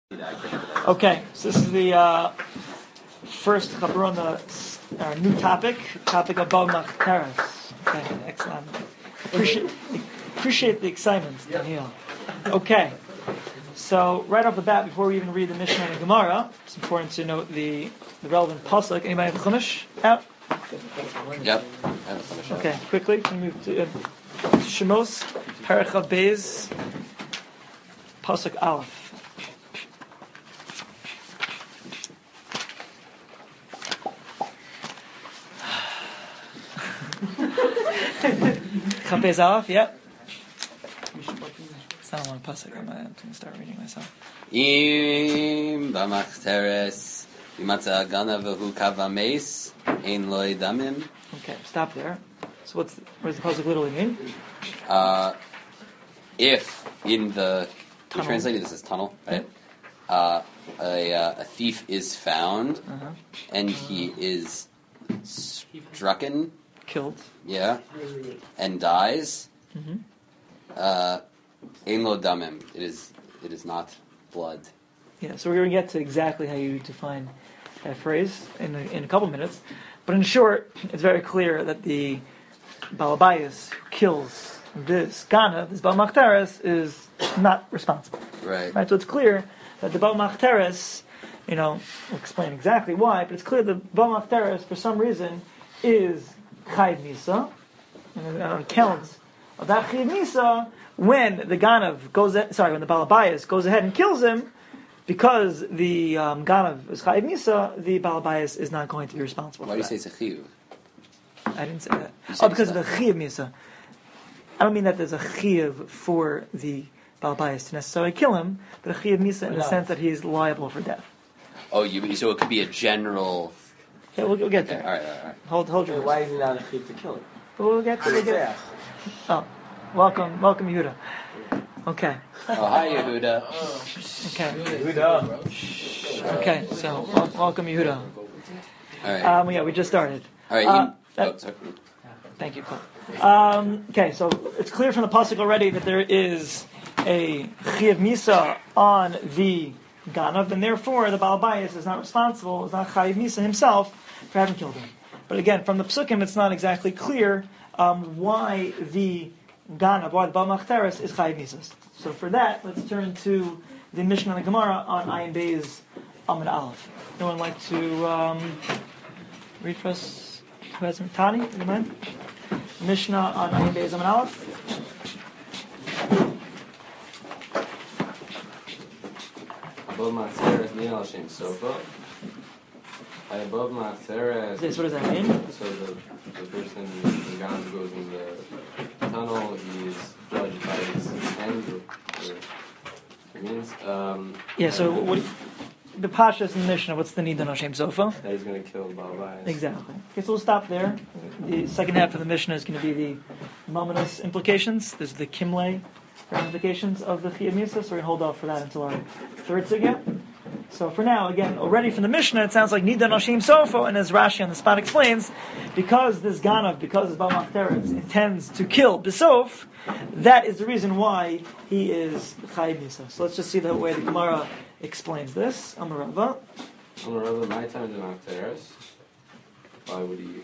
Okay, so this is the first chapter on the new topic of Bal Machteres. Okay, excellent. Appreciate the excitement, Daniel. Okay, so right off the bat, before we even read the Mishnah and the Gemara, it's important to note the relevant pasuk. Anybody have a chumash out? Yep. Okay, quickly, we move to Shemos, Parachav Beis, pasuk Aleph. Chapez Aleph, yeah. It's not a long pasuk. I'm going to start reading myself. Im b'machteres v'matza gana v'hu kava meis ein lo damim. Okay, stop there. So what does the pasuk literally mean? If in the we translated this as tunnel, right? A thief is found and he is strucken, killed, and dies. Ein lo damim. It is not blood. Yeah. So we're going to get to exactly how you define that phrase in a couple minutes, but in short, it's very clear that the Balabayas who kills this Gana, this Bal Machteres, is not responsible. Right. So it's clear that the Bal Machteres, we'll explain exactly why, but it's clear that Bal Machteres, for some reason, is Chayiv Misa, and on account of that Chayiv Misa, when the Ganav when the Balabayas goes ahead and kills him, because the Ganav is Chayiv Misa, the Balabayas is not going to be responsible. Why do you say it's a chiyuv? I didn't say that. Because of the Chayiv Misa. I don't mean that there's a Chayiv for the Balabayas to necessarily kill him, but a Chayiv Misa in the sense that he's liable for death. Oh, so it could be a general. Yeah, we'll get there. All right. Hold your. Why is he not a chiv to kill him? We'll get there. Oh, welcome, Yehuda. Okay. Oh, hi, Yehuda. Okay. Okay, so welcome, Yehuda. All right. We just started. All right. Sorry. Thank you, Clint. Okay, so it's clear from the pasuk already that there is a Chayiv Misa on the Ganav, and therefore the Balabayas is not responsible, is not Chayiv Misa himself for having killed him. But again, from the Psukim, it's not exactly clear why the Ganav, why the Bal Machteres is Chayiv Misa. So for that, let's turn to the Mishnah and the Gemara on Ayin Beis Amud Aleph. Anyone like to read for us? Who has Tani? Do you mind? Mishnah on Ayin Beis Amud Aleph. Above Machteres Niyal Shem Sofa. Above Machteres. What does that mean? So the person who goes in the tunnel, he is judged by his hand. It means. So what? The Pashas in the Mishnah, what's the Nidan Hashem Sofa? That he's going to kill Balabayas. Exactly. Okay, so we'll stop there. The second half of the Mishnah is going to be the Mamonos implications. There's the Kimle ramifications of the Chayiv Misa, so we're going to hold off for that until our third sugya. So for now, again, already from the Mishnah, it sounds like Nidan Hashem Sofa, and as Rashi on the spot explains, because this Ganav, because this Bal Machteres intends to kill Bisof, that is the reason why he is Chayiv Misa. So let's just see the way the Gemara explains this. Amarava, my time is Machteres. Why would he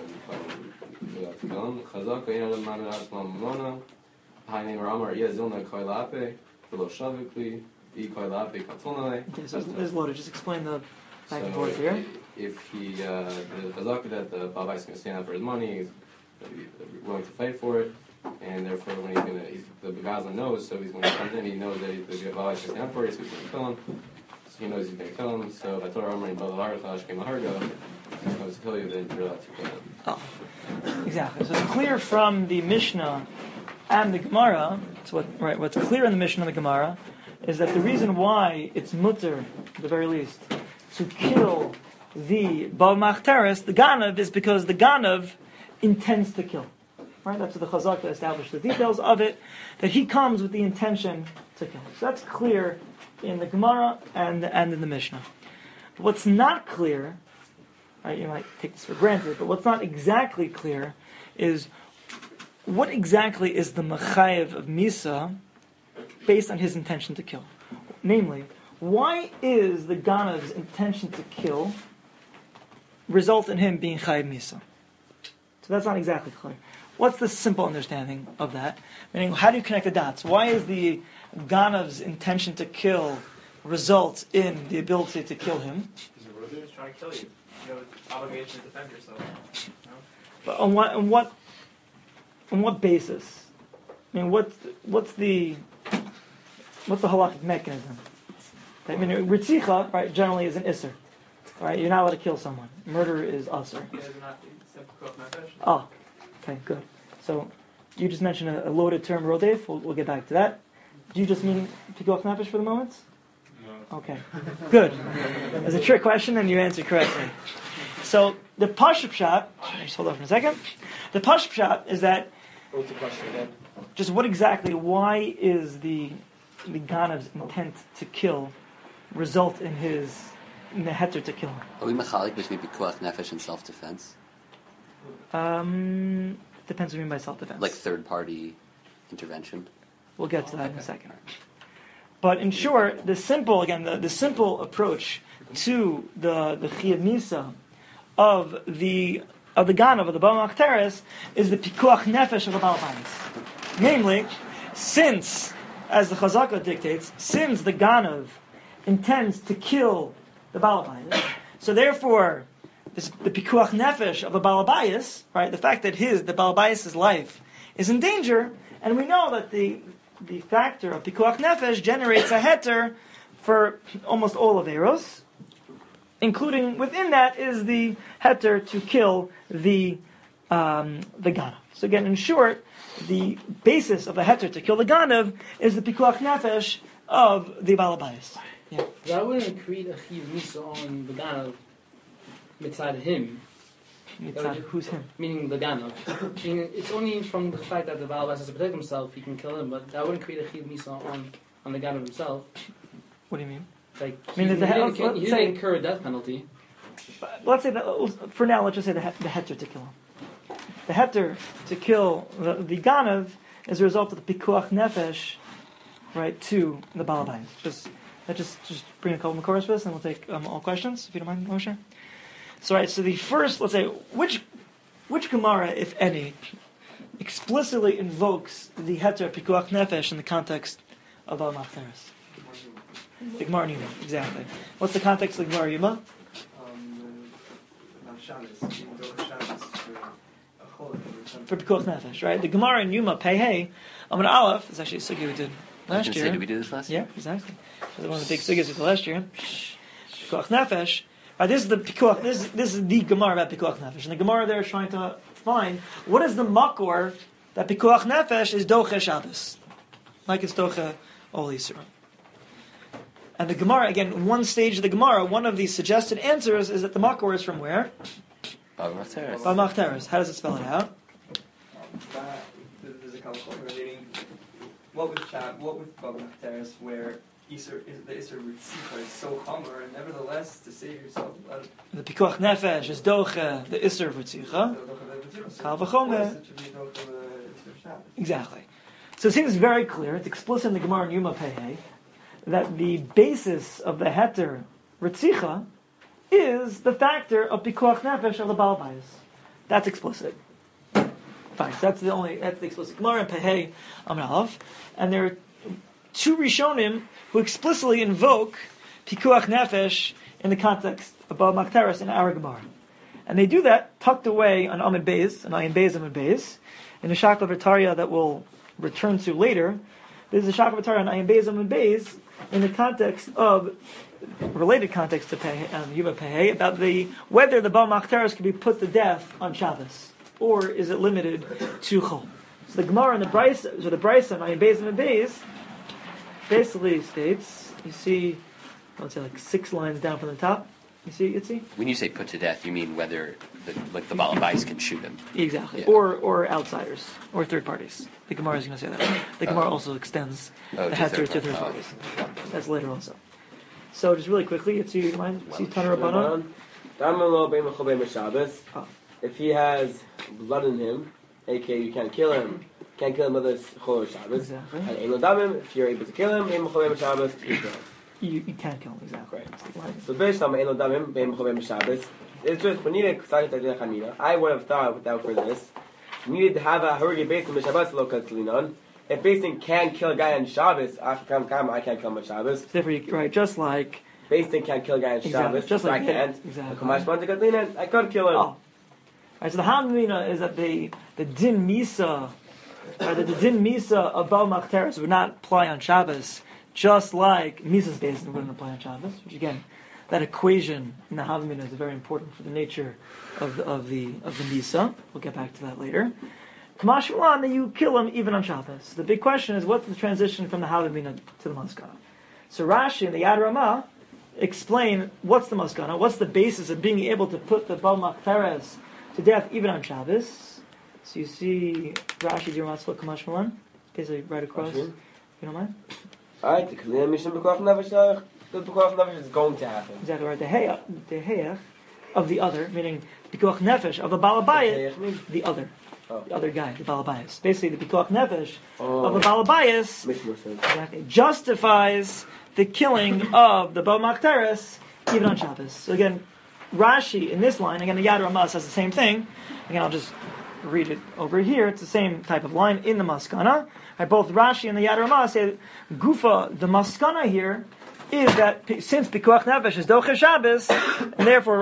have to kill him? Chazak, Einad Mamin Asma Mamona, Haini Ramar, Yazilna Koilape, Velo Shavikli, E Koilape Katonale. Okay, so there's loaded. Just explain the back and forth here. here. If he, the Chazak that the Baba is going to stand up for his money, he's willing to fight for it. And therefore, when the Begazlan knows, so he's going to come in. He knows that the Baba is going to stand up for it, so he's going to kill him. So he knows he's going to kill him. So if I told Amr and Balahar, Chash came Maharga, if I was to kill you, then you're allowed to kill him. Oh, exactly. So it's clear from the Mishnah and the Gemara. What's clear in the Mishnah and the Gemara is that the reason why it's mutter, at the very least, to kill the Bal Machteres, the Ganav, is because the Ganav intends to kill. Right? That's what the Chazak that established the details of it, that he comes with the intention to kill. So that's clear in the Gemara and in the Mishnah. But what's not clear, right, you might take this for granted, but what's not exactly clear is what exactly is the Mechayev of Misa based on his intention to kill. Namely, Why is the Ganav's intention to kill result in him being Chayiv Misa? So that's not exactly clear. What's the simple understanding of that? Meaning, how do you connect the dots? Why is the Ganav's intention to kill result in the ability to kill him? Because the Rudu is trying to kill you. You have an obligation to defend yourself. No? But on what basis? I mean, what's the halakhic mechanism? I mean, Ritzicha, right, generally is an isser. Right, you're not allowed to kill someone. Murder is usser. You guys are not simple nefesh. Oh, okay, good. So you just mentioned a loaded term, rodef. We'll get back to that. Do you just mean pikuach nefesh for the moment? No. Okay, good. It's a trick question, and you answered correctly. So the pashut pshat. Just hold on for a second. The pashut pshat is that. What's the question again? Just what exactly? Why is the Ganav's intent to kill result in the heter to kill him? Are we machalik between pikuach nefesh and self-defense? Depends what you mean by self-defense. Like third-party intervention? We'll get to that in a second. But in short, the simple approach to the chiyuv misa of the Ganav, of the Baal Machteres, is the pikuach nefesh of the Baal Bayis. Namely, since, as the Chazaka dictates, since the Ganav intends to kill the Baal Bayis, so therefore, the pikuach nefesh of a Baal Bayis, right, the fact that the Baal Bayis' life is in danger, and we know that the factor of pikuach nefesh generates a heter for almost all of Eros, including within that is the heter to kill the Ganav. So again, in short, the basis of the heter to kill the Ganav is the pikuach nefesh of the Baal Bayis. Yeah. That wouldn't create a chiyuv misa on the Ganav mitzad him. Who's him? Meaning the Ganav. Meaning it's only from the fact that the Baal Bayis has to protect himself, he can kill him, but that wouldn't create a chiyuv misa on the Ganav himself. What do you mean? Like, I mean, he didn't incur a death penalty. Let's say that, for now, let's just say the heter to kill him. The heter to kill the Ganav is a result of the pikuach nefesh, right, to the Baal Bayis. Just bring a couple of chorus for this, and we'll take all questions, if you don't mind, Moshe. So, right, so the first, let's say, which Gemara, if any, explicitly invokes the heter pikuach nefesh in the context of Baal Machteres? The Gemara Yuma, exactly. What's the context of the Gemara Yuma? For pikuach nefesh, right? The Gemara in Yuma Pei Amud Aleph is actually a sugya we did last year. Did we do this last year? Yeah, exactly. This is one of the big sugyas we did last year. Pikuach nefesh. Right, this is the pikuach. This is the Gemara about pikuach nefesh, and the Gemara there is trying to find what is the makor that pikuach nefesh is doche Shabbos, like it's doche Ol Yisrael. And the Gemara, again, one stage of the Gemara, one of the suggested answers is that the makor is from where? Baal Machteres. Baal Machteres. How does it spell it out? There's a couple relating. What with Baal Machteres, where the Isser Ritzicha is so chomer, and nevertheless, to save yourself. The pikuach nefesh is doche the Isser Ritzicha. Kal v'chomer. Exactly. So it seems very clear. It's explicit in the Gemara in Yuma Pei that the basis of the heter Ritzicha is the factor of pikuach nefesh of the Baal Bayis. That's explicit. Fine. So that's the explicit Gemara in Pei Amud Aleph, and there are two Rishonim who explicitly invoke pikuach nefesh in the context of Baal Machteres in our Gemara, and they do that tucked away on Amud Beis, and Ayin Beis Amud Beis, in the Shakla V'Tarya that we'll return to later. There's a Shakla V'Tarya on Ayin Beis Amud Beis in the context of related context to Yuma Pei about whether the Baal Machteres can be put to death on Shabbos, or is it limited to Chol? So the Gemara and the Brisa on Ayin Beis Amud Beis basically states, you see, let's say like 6 lines down from the top. You see? When you say put to death, you mean whether the Baal Bayis can shoot him. Exactly. Yeah. Or outsiders. Or third parties. The Gemara is going to say that. The Gemara also extends the heter to third parties. That's later also. So just really quickly, you mind? See Tanur Rabbanan? If he has blood in him, aka you can't kill him whether it's Chol or Shabbos. Exactly. And Ein Lo Damim, if you're able to kill him, Ein Mecholim Shabbos, you kill him. you can't kill him exactly. Right. So based on Elo Damim, Beim Chovem Shabbos, it's just we need a Ksayat Adin Chamina. I would have thought without for this, we needed to have a Hurgi based on Shabbos Lo Katzlinon. If Basting can kill a guy on Shabbos, after Kam I can't kill him on Shabbos. Right, just like Basting can't kill a guy on Shabbos, just like I can't. Exactly. I could kill him. Oh. Right, so the Hamina is that the Din Misa, the Din Misa of Baal Machteres would not apply on Shabbos, just like Misa's Basin wouldn't apply on Shabbos, which again, that equation in the Havamina is very important for the nature of the Misa. We'll get back to that later. Kamash Milan, that you kill him even on Shabbos. The big question is, what's the transition from the Havamina to the Maskana? So Rashi and the Yad Ramah explain what's the Maskana, what's the basis of being able to put the Baal Machteres to death even on Shabbos. So you see Rashi, Dir Matzvah, Kamash Milan, basically right across. You don't mind? Alright, the Kalina Mishnah B'Koach Nefesh is going to happen. Exactly right. The Heyach of the other, meaning Pikuach Nefesh of the Balabayas, the other. Oh. The other guy, the Balabayas. Basically, the Pikuach Nefesh of the Balabayas exactly, justifies the killing of the Baal Machteres even on Shabbos. So again, Rashi in this line, again the Yad Ramah says the same thing. Again, I'll just read it over here. It's the same type of line in the Maskana. Right, both Rashi and the Yad Ramah say Gufa, the Maskana here is that since Pikuach Nefesh is Doche Shabbos, and therefore,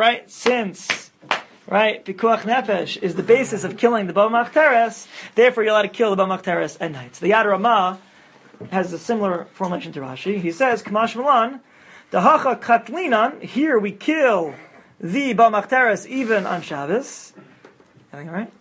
Pikuach Nefesh is the basis of killing the Baal Machteres, therefore you're allowed to kill the Baal Machteres at night. So the Yad Ramah has a similar formulation to Rashi. He says, Kamash Milan, the Hacha Katlinan, here we kill the Baal Machteres even on Shabbos. Everything all right?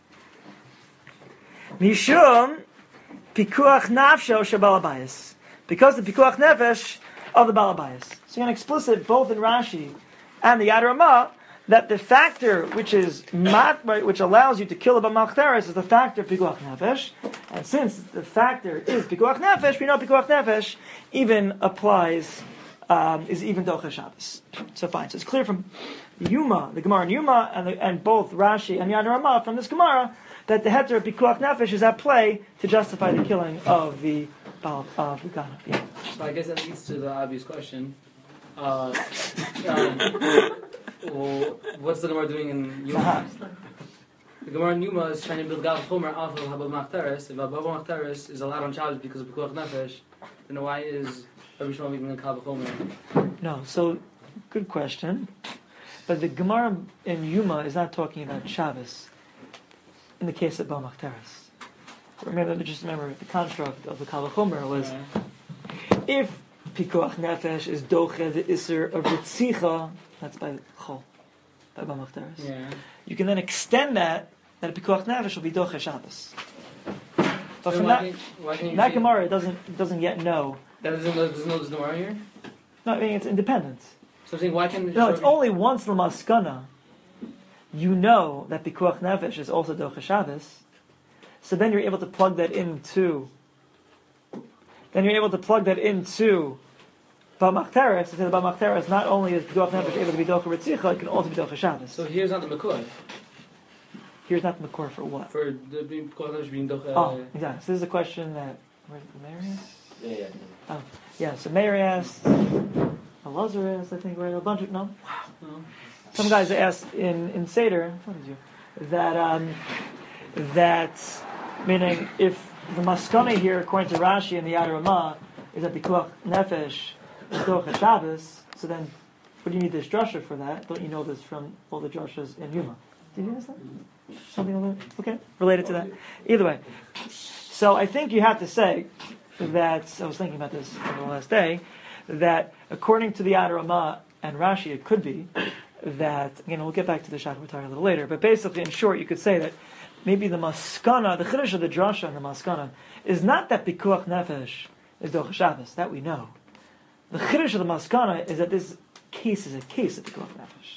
Mishum Pikuach Nafsho Shabalabayas. Because the Pikuach Nefesh of the Balabayas. So again, explicit both in Rashi and the Yad Ramah that the factor which allows you to kill the Baal Machteres is the factor of Pikuach Nefesh. And since the factor is Pikuach Nefesh, we know Pikuach Nefesh even applies, is even Doche Shabbos. So fine. So it's clear from Yuma, the Gemara in Yuma, and both Rashi and Yad Ramah from this Gemara that the heter of Pikuach Nefesh is at play to justify the killing of the Baal of the Gana. Yeah. So I guess that leads to the obvious question. Well, what's the Gemara doing in Yuma? The Gemara in Yuma is trying to build Gal Chomer off of Baal Machteres. If Baal Machteres is allowed on Shabbos because of Pikuach Nefesh, then why is Rabbi Shmuel making a Gal Chomer? No, so good question. But the Gemara in Yuma is not talking about Shabbos in the case of Baal Machteres. Remember the construct of the Kal V'chomer was if Pikuach Nefesh is doche the Isser of Ritzicha, that's by Chol, by Baal Machteres. Yeah. You can then extend that a Pikuach Nefesh will be doche Shabbos. But from that Gemara, it doesn't yet know. That doesn't know there's Gemara here? No, I mean it's independent. So I'm saying, why can... No, it's only once the Maskana you know that Pikuach Nefesh is also Doche Shabbos, so then you're able to plug that into Baal Machteres, to say the Baal Machteres not only is Pikuach Nefesh able to be Doche Ritzicha, it can also be Doche Shabbos. So here's not the Makor. Here's not the Makor for what? For the Pikuach Nefesh being Doche... Oh, exactly. So this is a question that... Where's Mary asked? Yeah. Oh, yeah, so Mary asked... Elazar asked, I think, right? A bunch of... No? No. Some guys asked in Seder, what did you? That meaning if the Maskana here, according to Rashi and the Yad Ramah, is that Pikuach Nefesh is Doche Shabbos, so then what do you need this drasha for that? Don't you know this from all the drashas in Yuma? Did you understand? Something like that? Okay, related to that. Either way. So I think you have to say that, I was thinking about this on the last day, that according to the Yad Ramah and Rashi, it could be that, again, we'll get back to the Shachar a little later, but basically, in short, you could say that maybe the Maskana, the Chiddush of the Drasha and the Maskana, is not that Pikuach Nefesh is Doche Shabbos, that we know. The Chiddush of the Maskana is that this case is a case of Pikuach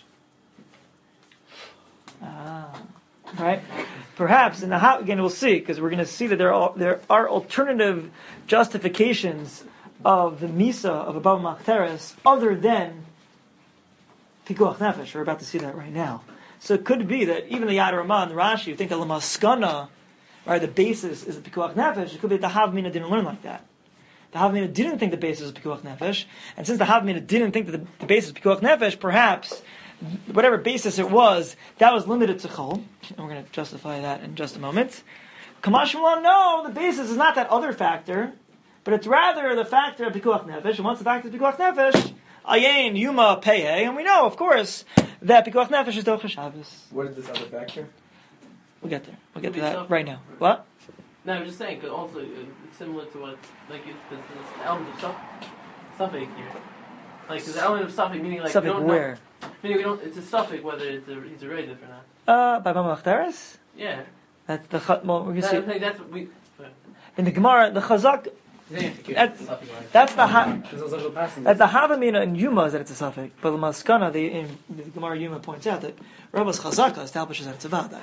Nefesh. Right? Perhaps, and again, we'll see, because we're going to see that there are alternative justifications of the Misa of a Baal Machteres other than Pikuach Nefesh. We're about to see that right now. So it could be that even the Yad Ramah and the Rashi, you think that the Maskana, right, the basis is the Pikuach Nefesh, it could be that the Havmina didn't learn like that. the Havamina didn't think the basis was Pikuach Nefesh, and since the Havamina didn't think that the basis was Pikuach Nefesh, perhaps whatever basis it was, that was limited to Chol, and we're going to justify that in just a moment. Kamash Mulan, no, the basis is not that other factor, but it's rather the factor of Pikuach Nefesh, and once the factor is Pikuach Nefesh, Ayin, Yuma, Peye, and we know, of course, that Pikuach Nefesh is Docha Shabbos. What is this other factor? We'll get there. We'll get to that right now. What? No, I'm just saying, because also it's similar to what, like, it's an element of suffix here. Like, there's an element of suffix, meaning like, Suffix we don't where? know. Meaning we don't, it's a suffix whether he's a Reidif or not. By Bama Achteres? Yeah. That's the well, we're gonna I see. think that's what we. In the Gemara, the Chazak, that's the Havamina in Yuma that it's a suffix, but the Maskana, the Gemara Yuma points out that Rabba's Chazaka establishes that it's a Vadai.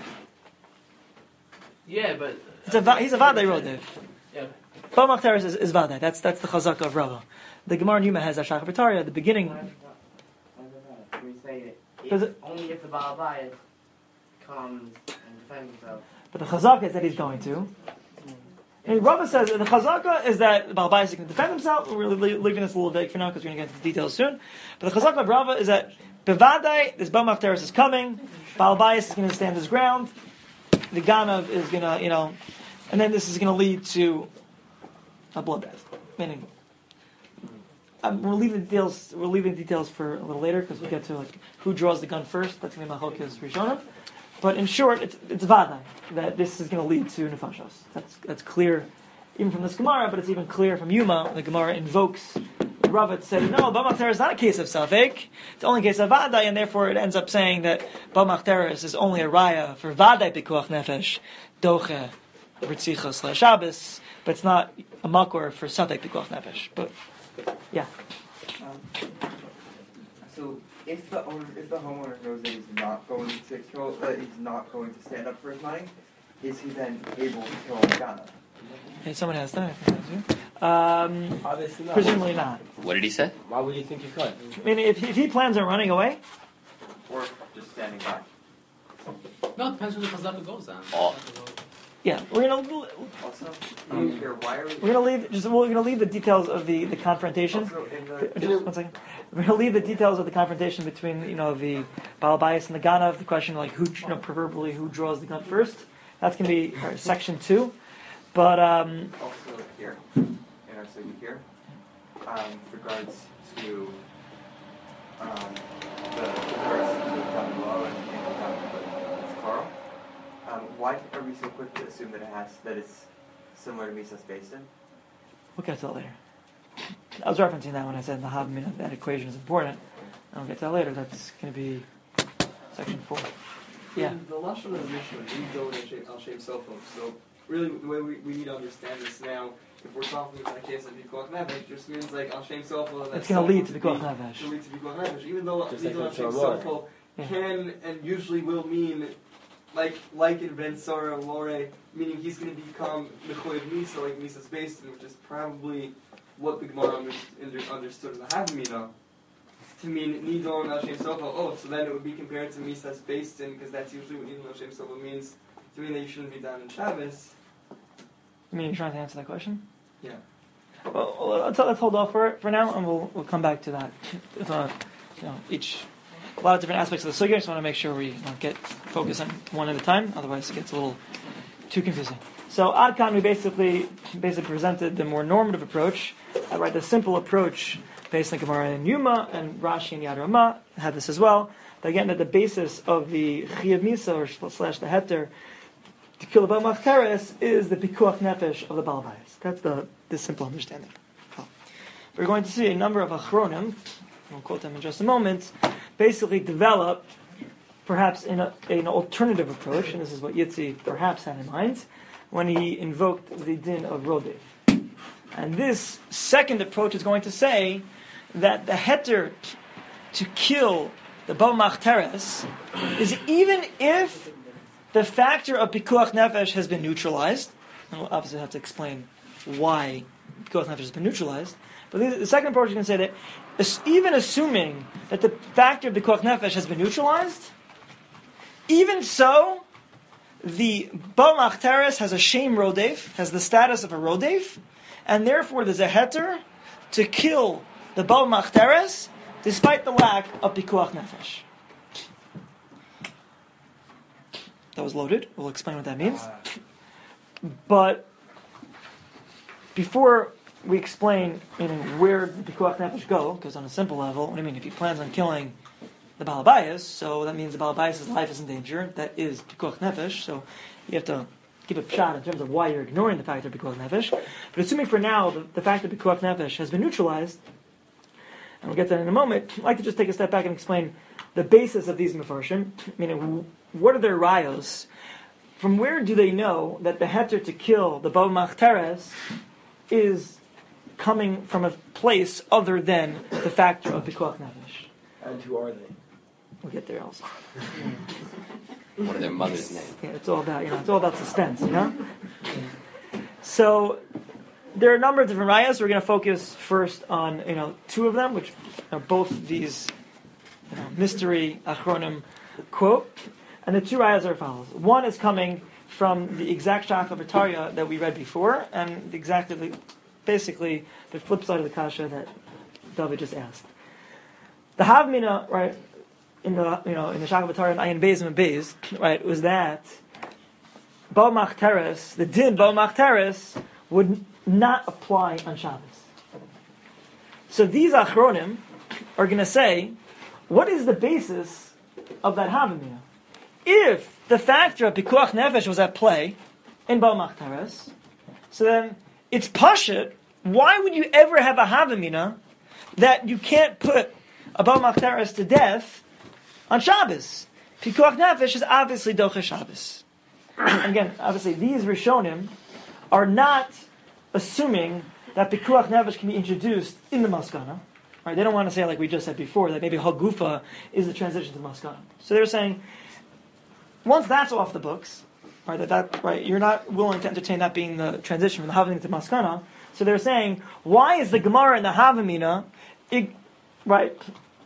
Yeah, but He's a Vadai Rodev. yeah. Bama Achteres is Vadai. That's the Chazaka of Rabba. The Gemara in Yuma has Ashach V'Tarya at the beginning. We say Does it it- only if the Baal Bayit comes and defends himself. But the Chazaka is that he's going to. And Rava says the Chazaka is that Baal Bayis can defend himself. We're really leaving this a little vague for now because we're going to get into the details soon. But the Chazaka of Rava is that Bevadai, this Bama Achteres is coming. Baal Bayis is going to stand his ground. The Ganav is going to, and then this is going to lead to a bloodbath. Meaning, we'll leave the details. We'll leave the details for a little later because we'll get to like who draws the gun first. That's going to be Machlokes Rishonim. But in short, it's Vadai that this is going to lead to Nefashos. That's clear, even from this Gemara, but it's even clear from Yuma. The Gemara invokes Rava to say, no, Bama Achteres is not a case of Safek. It's only a case of Vadai, and therefore it ends up saying that Bama Achteres is only a raya for Vadai Pikuach Nefesh, Doche, Ritzicha / Shabbos, but it's not a makor for Safek Pikuach Nefesh. But yeah. So if the homeowner knows that he's not going to kill, he's not going to stand up for his money, is he then able to kill Ghana? Hey, someone has that. I think that's you. Obviously not. Presumably not. What did he say? Why would you think you could? I mean, if he plans on running away, Or just standing by? No, it depends where the Chazaka goes on. Oh. yeah, we're gonna Also, here, why are we? we're gonna leave the details of the confrontation. Also, in the Just 1 second. We're gonna leave the details of the confrontation between the Baal Bayis and the Ganav. The question like who proverbially who draws the gun first. That's gonna be section 2. But also here, in our city here, regards to the verse down below and down with Carl. Why are we so quick to assume that it's similar to Mises Basin? we'll get to that later. I was referencing that when I said the Havamina that equation is important. I'll get to that later. That's gonna be section 4. Yeah. The lashon of the Mishnah, we go in Al Shem Sofo. So really, the way we need to understand this now, if we're talking about a case of Pikuach Nefesh, just means like Al Shem Sofo. It's going to lead to Pikuach Nefesh. To lead to Pikuach Nefesh, even though Al Just Shem like Sofo Yeah. can and usually will mean like in Ben Sora More, meaning he's going to become Mechoyev Misa, like Misa's Basin, which is probably what the Gemara understood in the Havamina. To mean Nidon Al Shem Sofo, so then it would be compared to Misa's Basin, because that's usually what Nidon Al Shem Sofo means, to mean that you shouldn't be down in Shabbos. You mean you're trying to answer that question? Yeah. Well, let's hold off for now, and we'll come back to that. A lot of different aspects of the sugya. Just want to make sure we get focused on one at a time. Otherwise, it gets a little too confusing. So, Adkan, we basically presented the more normative approach, the simple approach based on Gemara and Yuma, and Rashi and Yad Ramah had this as well. But again, that the basis of the Chiyav Misa or / the Heter to kill the Bama Achteres is the Pikuach Nefesh of the Baal Bayis. That's the simple understanding. We're going to see a number of Achronim, we'll quote them in just a moment, basically develop perhaps an alternative approach, and this is what Yitzi perhaps had in mind, when he invoked the din of Rodef. And this second approach is going to say that the heter to kill the Bama Achteres is even if the factor of Pikuach Nefesh has been neutralized. And we'll obviously have to explain why Pikuach Nefesh has been neutralized. But the second approach is going to say that even assuming that the factor of Pikuach Nefesh has been neutralized, even so, the Bama Achteres has a shame rodef, has the status of a rodef, and therefore there's a heter to kill the Baal Machteres despite the lack of Pikuach Nefesh. That was loaded. We'll explain what that means. But before we explain where the Pikuach Nefesh go, because on a simple level, what do you mean? If he plans on killing the Baal Bayis, so that means the Baal Bayis' life is in danger. That is Pikuach Nefesh. So you have to give a shot in terms of why you're ignoring the fact of Pikuach Nefesh. But assuming for now the fact that Pikuach Nefesh has been neutralized, and we'll get to that in a moment, I'd like to just take a step back and explain the basis of these Mefarshim, meaning what are their rayos? From where do they know that the heter to kill the Baal Machteres is coming from a place other than the factor of Pikuach Nefesh? And who are they? We'll get there also. What are their mother's names? Yeah, it's all about suspense, So there are a number of different rayas. We're going to focus first on two of them, which are both these mystery achronim quote, and the two rayas are as follows. One is coming from the exact Shach of V'Tarya that we read before, and basically the flip side of the kasha that David just asked. The Havmina, right, in the Shach of V'Tarya and Ayin Beis and Beis, right, was that Baal Machteres, the din Baal Machteres, would not apply on Shabbos. So these achronim are going to say, what is the basis of that Havmina? If the factor of Pikuach Nefesh was at play in Baal Machteres, so then it's pashut. Why would you ever have a Havamina that you can't put a Baal Machteres to death on Shabbos? Pikuach Nefesh is obviously Doche Shabbos. Again, obviously, these Rishonim are not assuming that Pikuach Nefesh can be introduced in the Maskana. Right? They don't want to say, like we just said before, that maybe Hagufa is the transition to the Maskana. So they're saying, once that's off the books, right, you're not willing to entertain that being the transition from the Havamina to Maskana. So they're saying, why is the Gemara and the Havamina, why is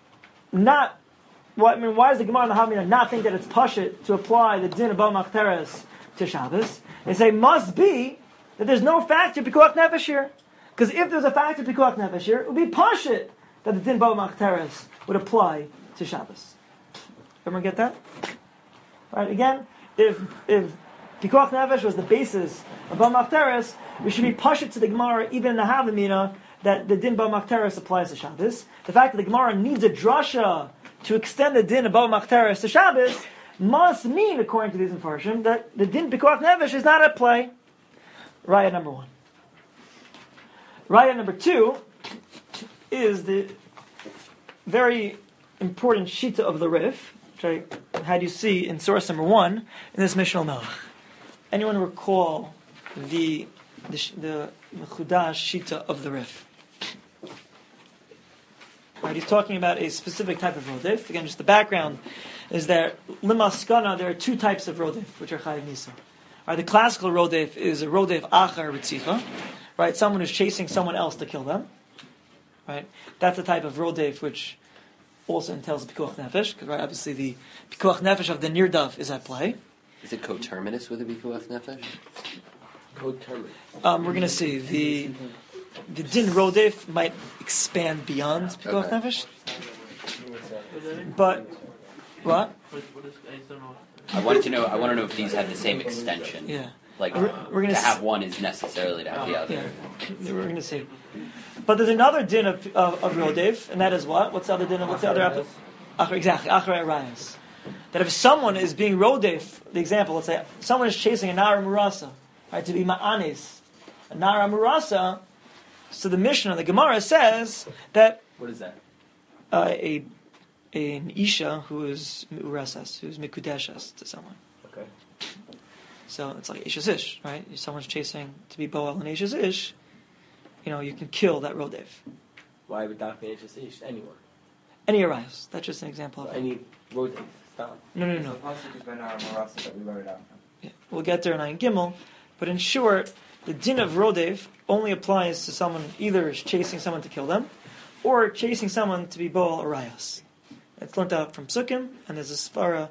the Gemara and the Havamina not think that it's pashut to apply the din of Baal Machteres to Shabbos? They say, must be that there's no factor Pikuach Nefesh here. Because if there's a factor Pikuach Nefesh here, it would be pashut that the din Baal Machteres would apply to Shabbos. Everyone get that? Right, again, if Pikuach Nefesh was the basis of Baal Machteres, we should be pashut to the Gemara, even in the Havamina, that the din Baal Machteres applies to Shabbos. The fact that the Gemara needs a drasha to extend the din of Baal Machteres to Shabbos must mean, according to these Mefarshim, that the din Pikuach Nefesh is not at play. Raya number one. Raya number two is the very important shita of the Rif, which I had you see in source number one in this Mishnah Melech. Anyone recall the Mechudash shita of the Rif? Right, he's talking about a specific type of rodef. Again, just the background is that Limaskana, there are two types of rodef, which are Chayiv Nisa. Right, the classical rodef is a rodef achar ritzicha. Right, someone who's chasing someone else to kill them. Right, that's the type of rodef which also entails Pikuach Nefesh, because right, obviously the Pikuach Nefesh of the Nirdav is at play. Is it coterminous with the Pikuach Nefesh? Coterminous. We're going to see the din rodef might expand beyond Pikuach Nefesh, but what? I want to know if these have the same extension. Yeah. Like, we're gonna to have one is necessarily to have the other. Yeah. We're going to see. But there's another din of rodef, and that is what? What's the other din? What's the other? Exactly, achrei arayos. That if someone is being rodef, the example, let's say someone is chasing a nara murasa, right, to be ma'anis, a nara murasa. So the Mishnah, the Gemara says that what is that? An isha who is mi'urasas, who's mikudeshas to someone. Okay. So it's like isha's ish, right? If someone's chasing to be boel and isha's ish, you can kill that rodef. Why would that be isha's ish? Anyone. Any arrives. That's just an example of it. Any rodef. Stop. No. The pasuk has been Marasa that we wrote out. Yeah. We'll get there in Ayin Gimel, but in short, the din of rodef only applies to someone either chasing someone to kill them, or chasing someone to be boel arayos. It's learned out from Sukkim, and there's a spara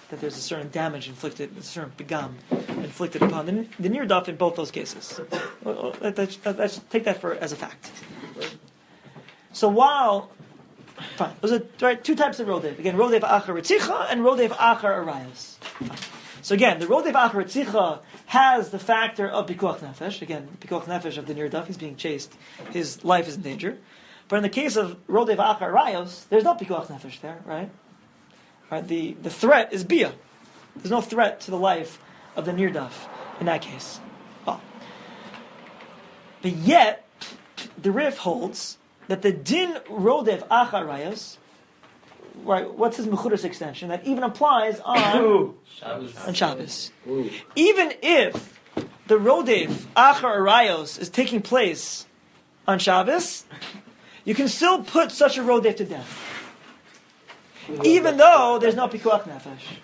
that there's a certain damage inflicted, a certain pigam inflicted upon the nirdaf in both those cases. Let's take that as a fact. So while, fine, those are two types of rodev. Again, rodev achar ritzicha and rodev achar arayos. So again, the rodev achar ritzicha has the factor of pikuach nefesh. Again, pikuach nefesh of the nirdaf, he's being chased, his life is in danger. But in the case of rodev achar arayos, there's no pikuach nefesh there, right? Right, the threat is bia. There's no threat to the life of the nirdaf in that case. Well, but yet, the Rif holds that the din rodev achar rayos, right? What's his mechudas extension? That even applies on Shabbos. Even if the rodev achar rayos is taking place on Shabbos, you can still put such a rodev to death. Even though there's no pikuach nefesh.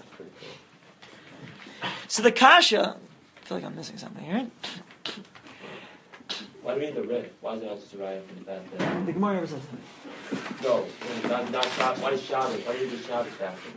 So the kasha, I feel like I'm missing something here. Why do we need the red? Why is it not just a raya from that? The Gemara never says that. No, not Shabbos. Why is Shabbos? Why do you do Shabbos fasting?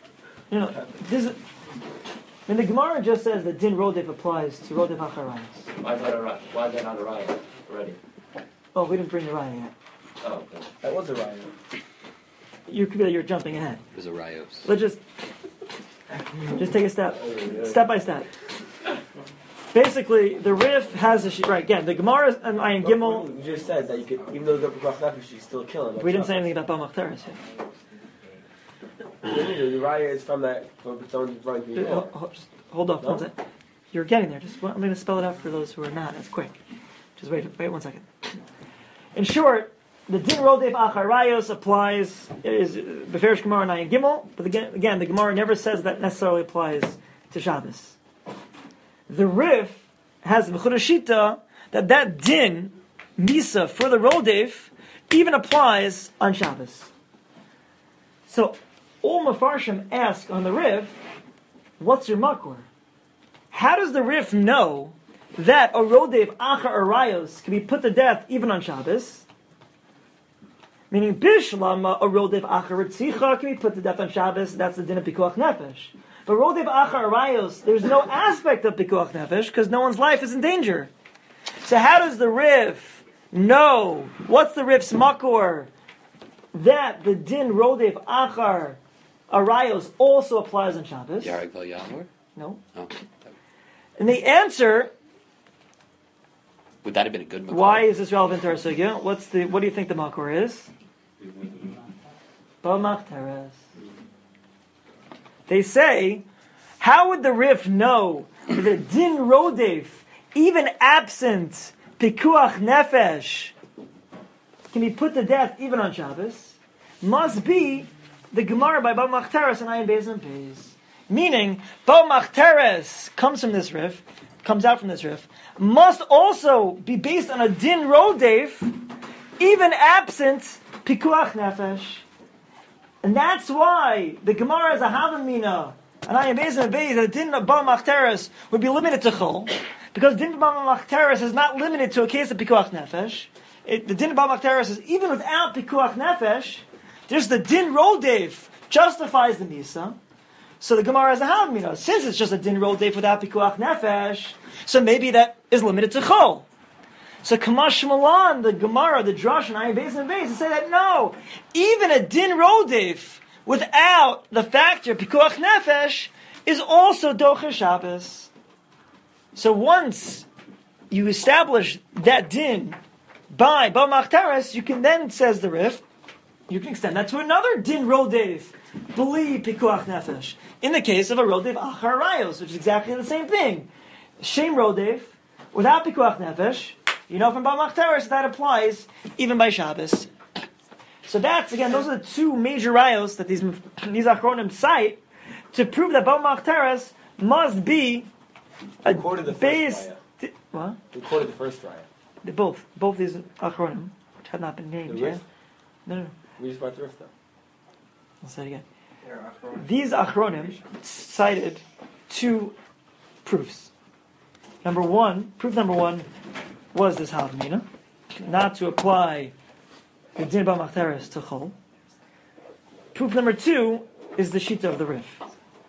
The Gemara just says that din rodev applies to rodev acharayos. Why is that not a raya already? Oh, we didn't bring the raya yet. Oh, okay. That was a raya. You're jumping ahead. There's a rayos. Let's just take a step by step. Basically, the Rif has a right again. The Gemara and Ayin Gimel. You just said that you could, even though the pikuach nefesh, you still kill him. We didn't say anything about Bal Machteres here. The raya is from someone running for you. Hold off one second. You're getting there. I'm going to spell it out for those who are not as quick. Just wait 1 second. In short, the din rodev achar rayos applies is beferish Gemara and Ayin Gimel, but again, the Gemara never says that necessarily applies to Shabbos. The Rif has mechudashita that din misa for the rodev even applies on Shabbos. So all Mefarshim ask on the Rif, what's your makor? How does the Rif know that a rodev achar arayos can be put to death even on Shabbos? Meaning bishlama a rodev achar ritzicha can be put to death on Shabbos. That's the din of pikuach nefesh. But rodev achar arayos, there's no aspect of pikuach nefesh because no one's life is in danger. So how does the Rif know? What's the Rif's makor? That the din rodev achar arayos also applies on Shabbos. Yarek vel yahor? No. Oh. And the answer. Would that have been a good makor? Why is this relevant to our sugya? What do you think the makor is? B'machteres. They say, how would the Rif know that the din rodev, even absent pikuach nefesh, can be put to death even on Shabbos? Must be the Gemara by B'machteres and Ayin Beis and Beis. Meaning, B'machteres comes out from this Rif, must also be based on a din rodev, even absent pikuach nefesh. And that's why the Gemara is a Havamina, and I am based on base that din of Bal Machteres would be limited to Chol, because din of Bal Machteres is not limited to a case of Pikuach Nefesh. The din of Bal Machteres is even without Pikuach Nefesh, there's the din Rodev justifies the Misa. So the Gemara is a Havamina. Since it's just a din Rodev without Pikuach Nefesh, so maybe that is limited to Chol. So Kamash Malan, the Gemara, the Drush, and Ayin Beis and Beis, to say that no, even a din rodev without the factor pikuach nefesh is also docher Shabbos. So once you establish that din by B'machteres, you can then, says the Rif, you can extend that to another din rodev, believe pikuach nefesh. In the case of a rodev achar rayos, which is exactly the same thing. Shem rodev without pikuach nefesh. You know from B'machteres that applies even by Shabbos. So that's, again, those are the two major rayos that these achronim cite to prove that B'machteres must be a base. What? We quoted the first raya. Both these achronim, which have not been named yet. No. We just brought the Rif though. I'll say it again. These achronim cited two proofs. Proof number one was this Havamina, not to apply the din B'machteres to Chol. Proof number two is the Shita of the Rif.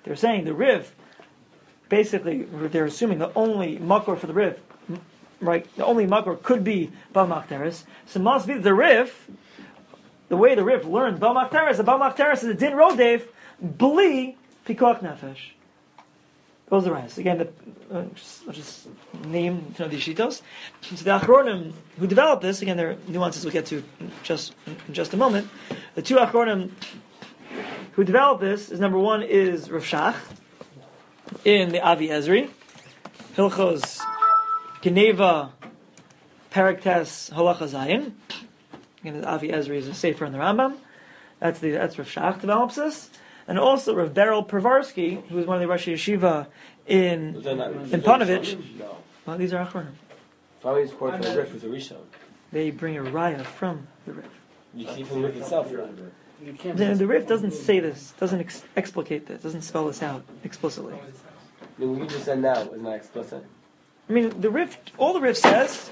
They're saying the Riv, basically, they're assuming the only makor for the Riv, right? The only makor could be Baal Machteres. So it must be the Riv, the way the Riv learns Baal Machteres, the Baal Machteres is a din rodev, bli pikuach nefesh. Those are the rest. Again, I'll just name these shitos. So the Achronim who developed this, again, there are nuances we'll get to in just a moment. The two Achronim who developed this is number one is Rav Shach in the Avi Ezri, Hilchos Geneva Paraktes Halacha Zayin. Again, the Avi Ezri is a sefer in the Rambam. That's Rav Shach develops this. And also Rav Beryl Pravarsky, who was one of the Rosh Yeshiva in Panovich. No. Well, these are Achronim. Probably it's quoted from the Rif with a Rishon. They bring a raya from the Rif. You see from the Rif itself. The Rif doesn't say this, doesn't explicate this, doesn't spell this out explicitly. What you just said now is not explicit. I mean, the Rif, all the Rif says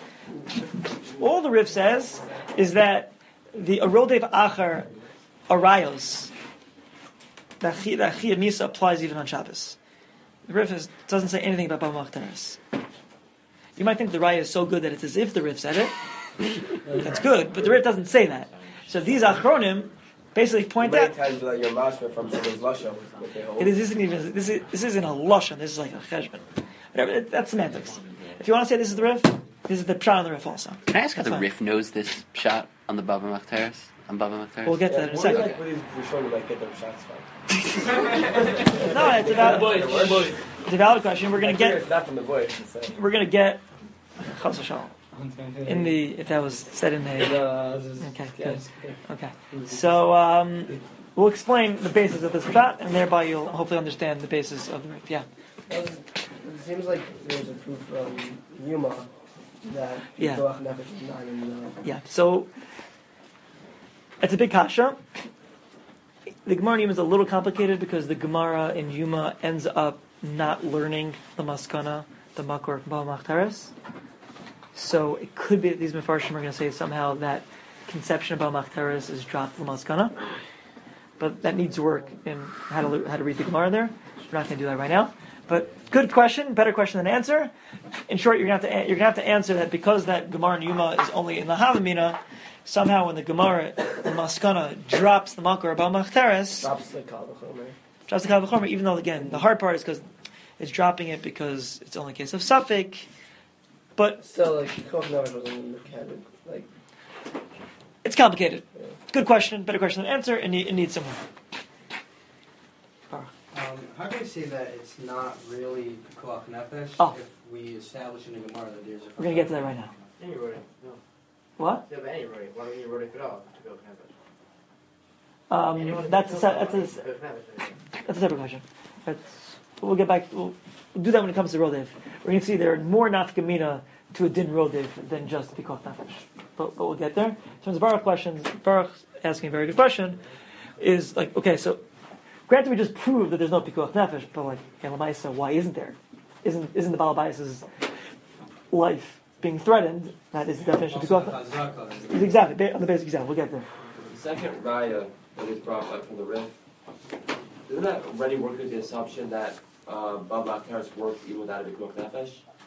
is that the Arodev Achar Arayos, that Chiyah Misa applies even on Shabbos. The Rif doesn't say anything about Baal Machteres. You might think the Raya is so good that it's as if the Rif said it. That's good, but the Rif doesn't say that. So these Achronim basically point out. Many times that you're mashma from someone's lashon. This isn't a lashon. This is like a cheshbon. Whatever. That's semantics. If you want to say this is the Rif, this is the pshat on the Rif also. Can I ask how the Rif knows this shot on the Baba Machteres? On Baba Machteres? We'll get to that in a second. Like with these Rishonim, like get their shots fired. No, it's a valid question. We're going to get. It's not from the voice. We're going to get. Chas v'shalom. In the, if that was said in the. Okay. Good. Okay. So we'll explain the basis of this pshat, and thereby you'll hopefully understand the basis of the Rif. Yeah. It seems like there's a proof from Yuma that Yeah. Pikuach Nefesh is not in the. Yeah. So it's a big kasha. The Gemara in Yuma is a little complicated because the Gemara in Yuma ends up not learning the maskana, the makor of Baal Machteres. So it could be that these Mefarshim are going to say somehow that conception of Baal Machteres is dropped from maskana. But that needs work in how to read the Gemara there. We're not going to do that right now. But good question, better question than answer. In short, you're going to have to answer that because that Gemara in Yuma is only in the Havamina. Somehow, when the Gemara, the Maskana, drops the Makor Baal Machteres, Drops the Kal V'chomer, even though, again, the hard part is because it's dropping it because it's only a case of Suffolk. But still, like Pikuach Nefesh wasn't in the canon. Like it's complicated. Yeah. Good question, better question than answer, and it needs some work. How can we say that it's not really Pikuach Nefesh if we establish in the Gemara that there's a... We're going to get to that right now. Any roding, no. What? Yeah, but any roding. Why don't you roding at all? That's a separate question. We'll get back. We'll do that when it comes to Rodev. We're going to see there are more nafkamina to a din Rodev than just Pikuach Nefesh. But we'll get there. In terms of Baruch questions, Baruch asking a very good question is like, okay, so granted we just proved that there's no Pikuach Nefesh, but like, Lamaisa, why isn't there? Isn't the Baal Bayis' life being threatened? That is the definition of Pikuach Nefesh. Exactly, on the basic example. We'll get there. The second raya that is brought up from the Rif, doesn't that already work with the assumption that Baal Machteres works even without a Pikuach Nefesh?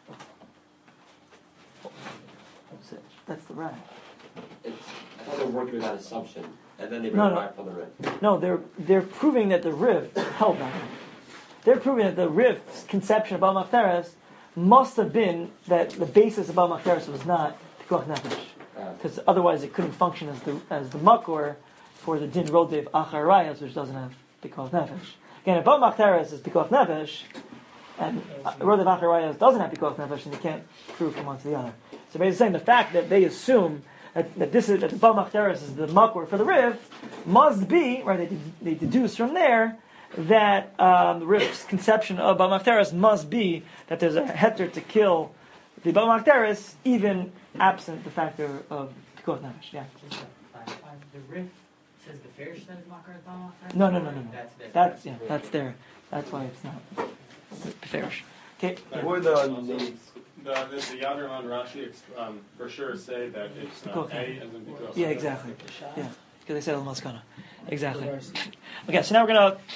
That's the right. I thought they were working with that assumption, and then they bring it back from the Rif. No, they're proving that the Rif held that. They're proving that the Rif's conception of Baal Machteres must have been that the basis of Baal Machteres was not Pikuach Nefesh, because otherwise it couldn't function as the makor for the din rodev achar rayas, which doesn't have Pikuach Nefesh. Again, if Baal Machteres is Pikuach Nefesh, and rodev achar rayas doesn't have Pikuach Nefesh, then you can't prove from one to the other. So basically saying the fact that they assume that the Baal Machteres is the makor for the Rif must be, right, they deduce from there that the Rif's conception of Baal Machteres must be that there's a heter to kill the Baal Machteres, even absent the factor of Pikuach Nefesh. Yeah. The Rif says the Farish that is makar is Baal Machteres? No. That's there. That's why it's not the Farish. Okay. What are the names? The Yadram and Rashi for sure say that it's A as in Pikuach. Yeah, exactly. Yeah, because they said al maskana. Exactly. Okay, so now we're going to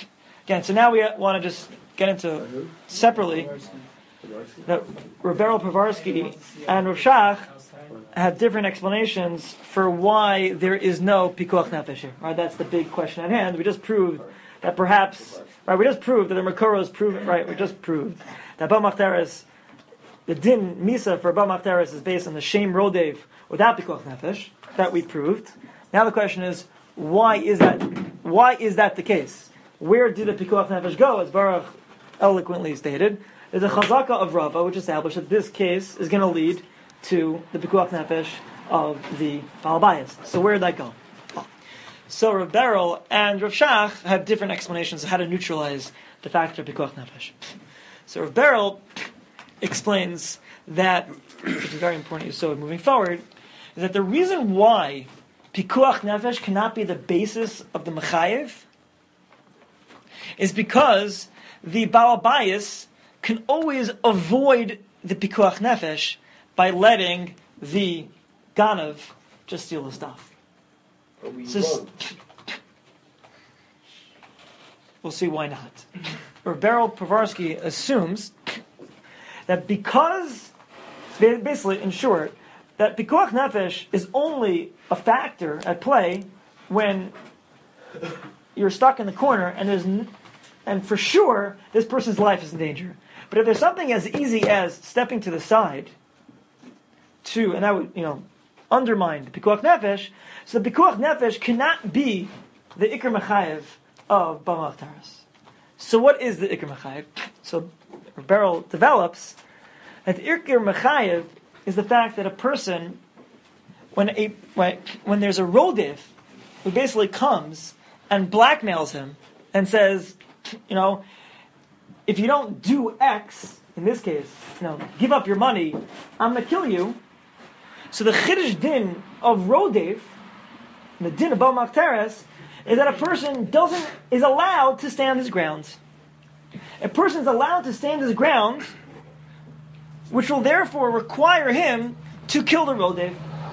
Again, so now we want to just get into separately that Rebberal Povarsky and Rav Shach have different explanations for why there is no pikuach nefesh here. Right, that's the big question at hand. We just proved that perhaps, right? We just proved that the Makoros proved, right? We just proved that Ba Machteres, the din misa for Ba Machteres is based on the Shem Rodev without pikuach nefesh. That we proved. Now the question is, why is that? Why is that the case? Where did the pikuach nefesh go? As Baruch eloquently stated, there's a chazaka of Rava which established that this case is going to lead to the pikuach nefesh of the Baal Bayis. So where did that go? So Rav Berel and Rav Shach have different explanations of how to neutralize the factor of pikuach nefesh. So Rav Berel explains that, which is very important, so moving forward, is that the reason why pikuach nefesh cannot be the basis of the mechayev is because the Baal Bayis can always avoid the pikuach nefesh by letting the ganav just steal the stuff. We'll see why not. Rebberal Povarsky assumes that because, basically, in short, that pikuach nefesh is only a factor at play when you're stuck in the corner and for sure this person's life is in danger. But if there's something as easy as stepping to the side and that would undermine the pikuach nefesh, so the pikuach nefesh cannot be the ikar mechayev of Ba Machteres. So what is the ikar mechayev? So Beryl develops that the ikar mechayev is the fact that a person, when there's a rodev who basically comes and blackmails him and says, if you don't do X, in this case, give up your money, I'm going to kill you. So the chiddush din of rodev, the din of Ba Machteres, is that a person is allowed to stand his ground. A person is allowed to stand his ground, which will therefore require him to kill the rodev.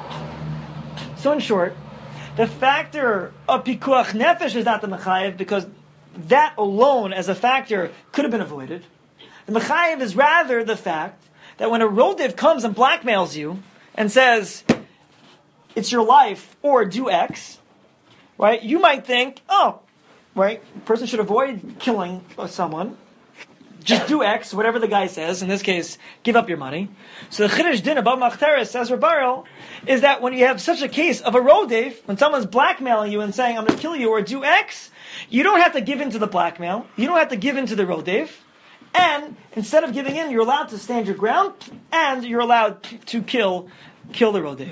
So in short, the factor of pikuach nefesh is not the mechayev because that alone as a factor could have been avoided. The mechayev is rather the fact that when a rodev comes and blackmails you and says, it's your life or do X, right? You might think, a person should avoid killing someone. Just do X, whatever the guy says. In this case, give up your money. So the chiddush din of Ba Machteres, says Rebberal, is that when you have such a case of a rodev, when someone's blackmailing you and saying, I'm going to kill you or do X, you don't have to give in to the blackmail. You don't have to give in to the rodev. And instead of giving in, you're allowed to stand your ground and you're allowed to kill the rodev.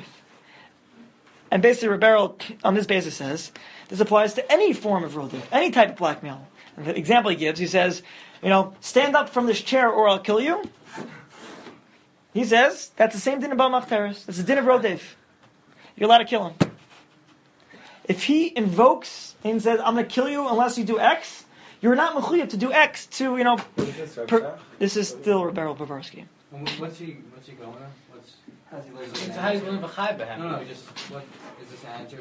And basically, Rebberal, on this basis, says, this applies to any form of rodev, any type of blackmail. And the example he gives, he says, stand up from this chair or I'll kill you. He says, that's the same din of Ba Machteres. It's the din of rodev. You're allowed to kill him. If he invokes and says, I'm going to kill you unless you do X, you're not mechuyev to do X to, this is still Rebberal Povarsky. What's he going on? How's he learning? It's how he's learning b'chai b'hem. No, just what is this answer?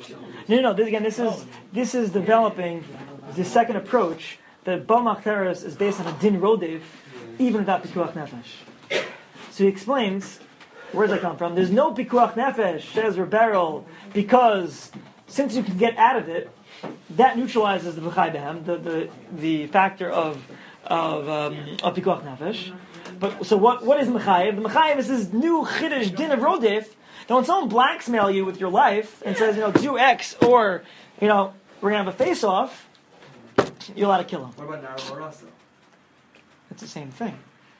This is developing the second approach that Ba Machteres is based on a din rodev, even without pikuach nefesh. So he explains, where does that come from? There's no pikuach nefesh, says Rebberal, because since you can get out of it, that neutralizes the v'chai b'hem, the factor of pikuach nefesh. But so what is mechayev? The mechayev is this new chiddush din of rodev. That when someone blackmail you with your life and says, do X or we're gonna have a face off, you're allowed to kill him. What about Naramorasa? It's the same thing.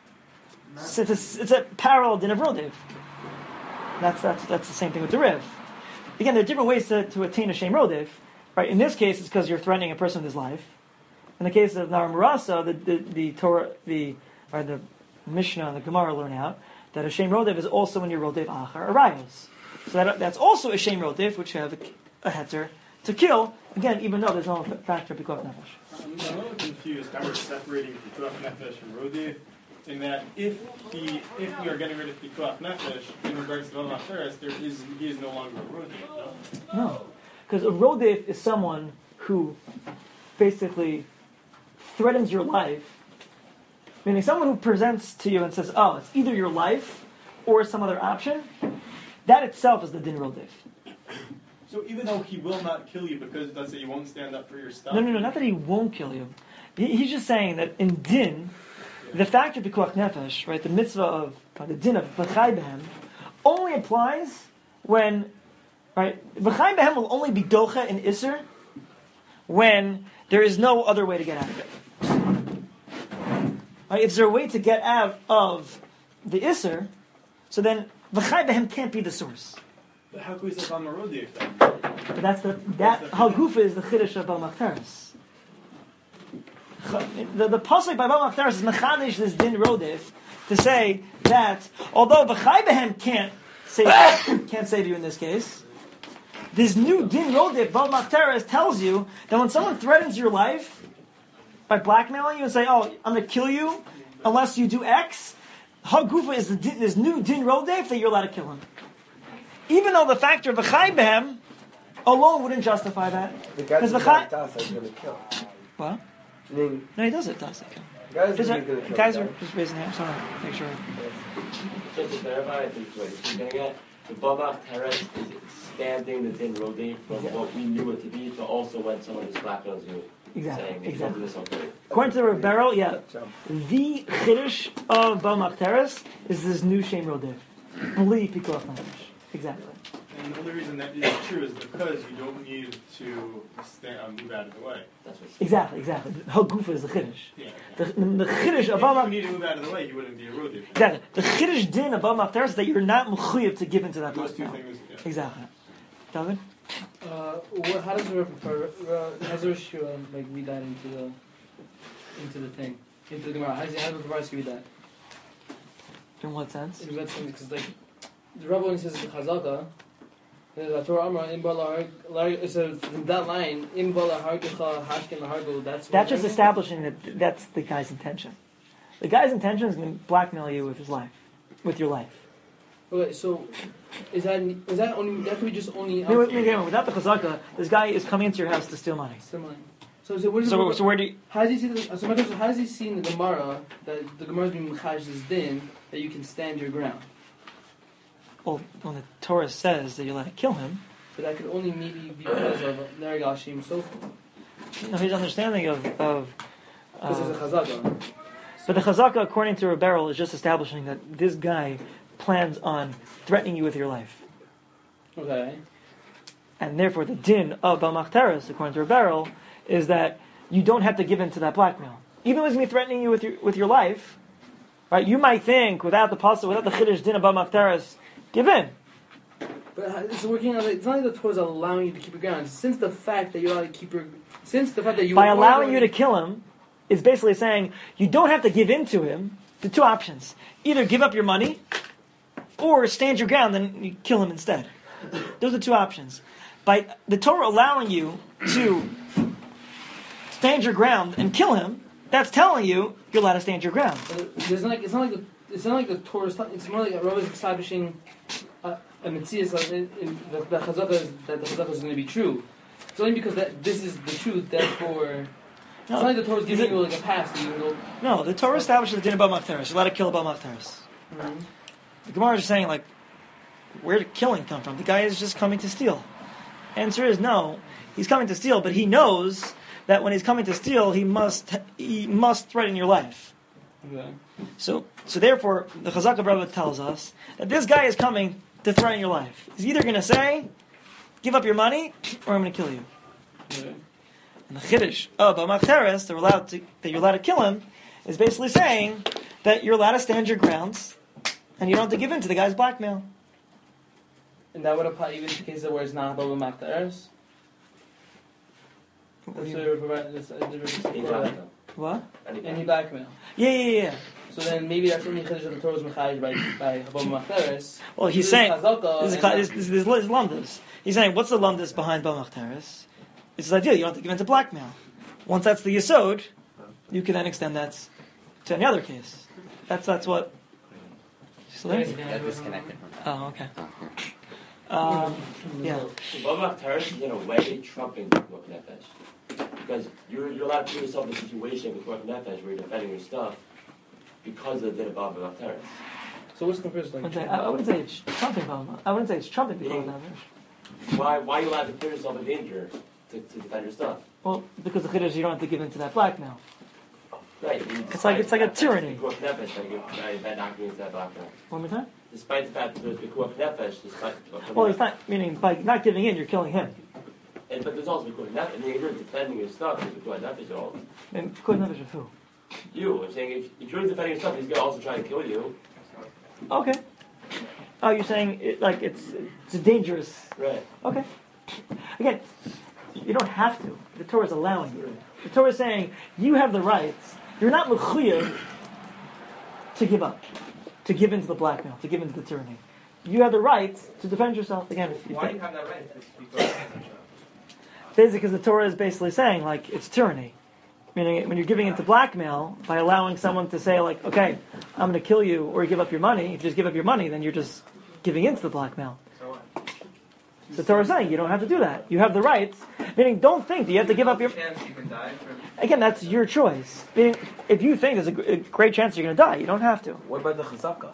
It's a parallel din of rodev. That's the same thing with the riv. Again, there are different ways to attain a shem rodev. Right? In this case, it's because you're threatening a person with his life. In the case of Naramorasa, the Torah, the Mishnah and the Gemara learn out that a shem rodev is also when you're rodev achar arayos. So that's also a shem rodev, which you have a heter to kill. Again, even though there's no factor of pikuach nefesh. I'm a little confused how we're separating pikuach nefesh from rodev. In that, if we are getting rid of pikuach nefesh in regards to Ba Machteres, he is no longer a rodev. No, because a rodev is someone who basically threatens your life, meaning someone who presents to you and says, oh, it's either your life or some other option, that itself is the din rodef. So even though he will not kill you because, let's say, you won't stand up for your stuff? No, not that he won't kill you. He's just saying that in din, the fact of pikuach nefesh, right, the mitzvah of, the din of v'chai behem, only applies when, right, v'chai behem will only be docha in Isser when there is no other way to get out of it. Right, if there's a way to get out of the Isser, so then v'chai behem can't be the source. But how can we say Bal Marodi if then? But that Hagufa is the Chiddush of Bal Machteres. The pasuk by Bal Machteres is mechadish this din rodef to say that although v'chai behem can't save you in this case, this new din rodef Bal Machteres tells you that when someone threatens your life by blackmailing you and say, "Oh, I'm going to kill you unless you do X," Hagufa is this new din rodef that you're allowed to kill him. Even though the factor of v'chai behem alone wouldn't justify that. Because v'chai... What? No, he does it. Guys are just raising hands. Sorry, make sure. Just to clarify, I think what he's getting at, the Babach Teres is expanding the Din Rodi from what we knew it to be to also when someone just blackmails you. Exactly. This okay. According to the Rebberal, the Chiddush of Babach Teres is this new Shem Rodef. Bli Pikuach Nefesh. Exactly. And the only reason that is true is because you don't need to move out of the way. That's what Exactly. Hagufa is the Chiddush. Yeah. The Chiddush of If you need to move out of the way, you wouldn't be eroded. Exactly. The Chiddush din of Babach Teres is that you're not mechuyev to give into that. Those two things. Yeah. Exactly. David? How does the Shua read that into the thing, into the Gemara? How does the Gemara read that? In what sense? In what sense? Because the Rebbe when he says the Chazaka, the Torah Amar in Bala, it says in that line in Bala Harkicha Hashkin Hargo. That's just establishing that that's the guy's intention. The guy's intention is going to blackmail you with your life. Okay, so is that only that could be just only? Without the chazaka, this guy is coming into your house to steal money. So where do you? How does he see? How does he see in the Gemara that the Gemara is being mechash this din that you can stand your ground? Well, when the Torah says that you're allowed to kill him, but that could only maybe be because of Nerigashim so. His understanding of because there's a chazaka. But the chazaka, according to Rebberal, is just establishing that this guy plans on threatening you with your life. Okay. And therefore, the din of Bal Machteres, according to Rebberal, is that you don't have to give in to that blackmail. Even when he's threatening you with your life, right? You might think without the pasuk, without the chiddush din of Bal Machteres, give in. But it's working on. It's not like the Torah is allowing you to keep your ground. Since the fact that you're allowed to keep your, by allowing you to kill him, is basically saying you don't have to give in to him. The two options: either give up your money, or stand your ground, then you kill him instead. Those are two options. By the Torah allowing you to stand your ground and kill him, that's telling you you're allowed to stand your ground. It's not like the Torah. It's more like Rabbi is establishing a mitzvah that the chazaka is going to be true. It's only because this is the truth. Therefore, it's not like the Torah is giving you like a pass. No, the Torah establishes the din of Bal Machteres. You're allowed to kill Bal Machteres. Mm-hmm. The Gemara is just saying, like, where did killing come from? The guy is just coming to steal. Answer is no. He's coming to steal, but he knows that when he's coming to steal, he must threaten your life. Okay. So therefore, the Chazaka Brava tells us that this guy is coming to threaten your life. He's either going to say, give up your money, or I'm going to kill you. Okay. And the Chiddush of Bal Machteres, that you're allowed to kill him, is basically saying that you're allowed to stand your grounds, and you don't have to give in to the guy's blackmail. And that would apply even to cases where it's not Bal Machteres? What? Any blackmail. Yeah. So then maybe that's only Chiddush of the Torah was mechayed by Bal Machteres. Well, he's saying this is lumdus. He's saying, what's the lumdus behind Bal Machteres? It's this idea you don't have to give in to blackmail. Once that's the yesod, you can then extend that to any other case. That's what. Got disconnected from that. Oh, okay. Yeah. Bal Machteres is in a way trumping Pikuach Nefesh. because you're allowed to put yourself in a situation with Pikuach Nefesh where you're defending your stuff because of the din of Bava B'Teres. So what's the first thing? I wouldn't say it's trumping Bava. I wouldn't say it's trumping because of Nefesh. Why are you allowed to put yourself in danger to defend your stuff? Well, because the Chiddush, you don't have to give in to that blackmail. Right. It's like a tyranny. Pikuach Nefesh, that not giving into that blackmail. One more time? Despite the fact that there's Pikuach Nefesh, Well, it's not, meaning by not giving in, you're killing him. But there's also Pikuach Nefesh. I mean, if you're defending your stuff, there's Pikuach Nefesh at all. And Pikuach Nefesh of who? You. I'm saying if you're defending your stuff, he's going to also try to kill you. Okay. Oh, you're saying it's dangerous. Right. Okay. Again, you don't have to. The Torah is allowing you. The Torah is saying you have the rights. You're not mechuyev to give up, to give into the blackmail, to give into the tyranny. You have the right to defend yourself. Again, if you Why do you have that right? basically, because the Torah is basically saying it's tyranny. Meaning, when you're giving into blackmail by allowing someone to say okay, I'm going to kill you, or you give up your money. If you just give up your money, then you're just giving into the blackmail. The Torah is saying you don't have to do that. You have the rights. Meaning, don't think that you have to give up your. Chance you can die from. Again, that's your choice. Meaning, if you think there's a great chance you're going to die, you don't have to. What about the chazaka?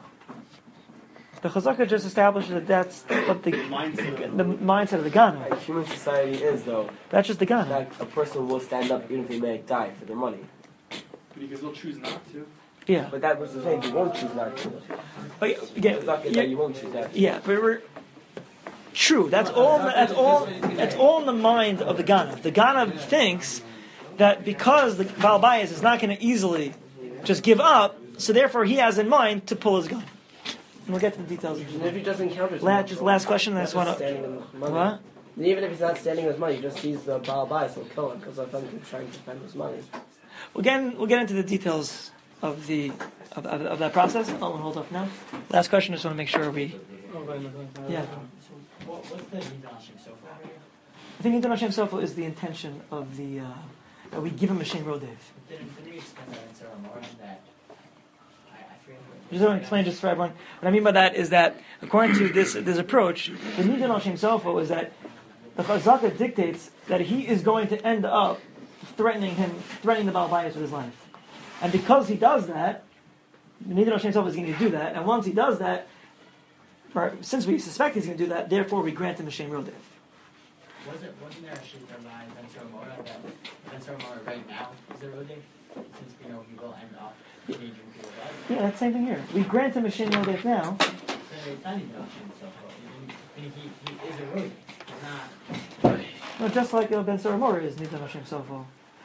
The chazaka just establishes that that's what the mindset of the Gana. Like human society is, though. That's just the Gana. That a person will stand up even if they may die for their money. Because they'll choose not to. Yeah. But that was the thing, you won't choose not to. Again, You won't choose that. Yeah, but we're true. That's all in the mind of the Gana. The Gana thinks that because the Baal Bayis is not going to easily just give up, so therefore he has in mind to pull his gun. And we'll get to the details. And if he just encounters just last question, I just want to. What? And even if he's not standing with money, he just sees the Baal Bayis, he'll kill him because of him trying to defend his money. We'll get into the details of that process. I'll hold off now. Last question. Just want to make sure we. Yeah. So what's the Nidan Hashem Sofa? I think Nidan Hashem Sofa is the intention of the that we give him a Shem Rodev. Didn't we explain that in Sarah Moran that I forget. Just want to explain just for everyone. What I mean by that is that according to this approach, the Nidan Hashem Sofa is that the Chazaka dictates that he is going to end up threatening the Baal Bayis with his life. And because he does that, the Nidan Hashem Sofa is going to do that, and once he does that, since we suspect he's going to do that, therefore we grant him a Shem Rodev. Wasn't there a Shita by Ben Sarah that Ben Sarah right now is a Rodev? Since we know he will end up engaging people dead? Yeah, that's the same thing here. We grant him a Shem Rodev now. So it's not Nidan Hashem Sofa. He is a Rodev. He's not. No, just like Ben Sarah Mora is Nidan Hashem Sofa.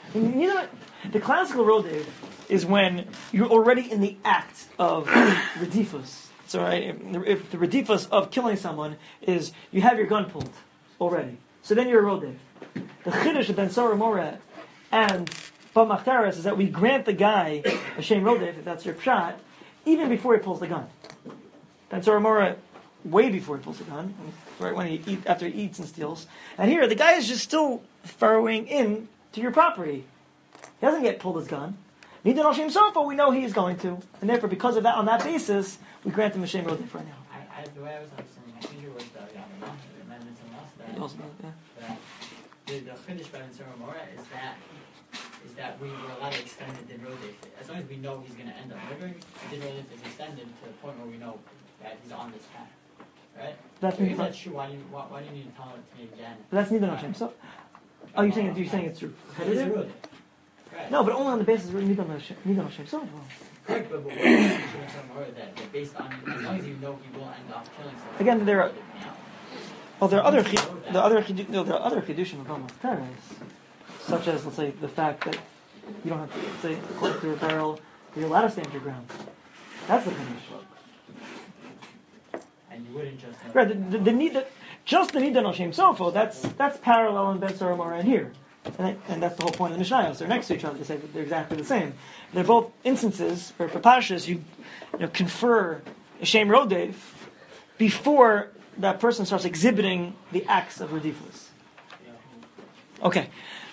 The classical Rodev is when you're already in the act of Redifus. So, right, if the Redifus of killing someone is you have your gun pulled already, so then you're a Rodev. The Chiddush of Ben Sarah Mora and Bamachtaras is that we grant the guy a Shem Rodev, if that's your pshat, even before he pulls the gun. Ben Sarah Mora, way before he pulls the gun, right after he eats and steals. And here, the guy is just still furrowing in to your property. He hasn't yet pulled his gun. Nidan Hashem Sofa, we know he is going to. And therefore, because of that, on that basis, we grant him a Shem Rodev right now. The way I was understanding, I think it was the amendments and us that the Chiddush by Sarah Mora is that we were allowed to extend the Din Rodev. As long as we know he's going to end up murdering, the Din Rodev is extended to the point where we know that he's on this path. Right? If that's true, why do you need to tell it to me again? But that's Nidan Hashem Sofa. Oh, you're saying it's true? It is a Rodev. Right. No, but only on the basis of Nidan Hashem Sofa. Correct, but what that based on as long as you know he will end up killing someone. Again, there are other chidushim of Bama Teres, such as let's say the fact that you don't have to say according to a barrel you're allowed to stand your ground. That's the finish. And you wouldn't just right. Just the Nidan Hashem Sofa. That's parallel in Ben Sarah Mora and here. And that's the whole point of the Mishnayos. They're next to each other to say that they're exactly the same. They're both instances where Papashas you confer a Shem Rodev before that person starts exhibiting the acts of Redifus. Okay.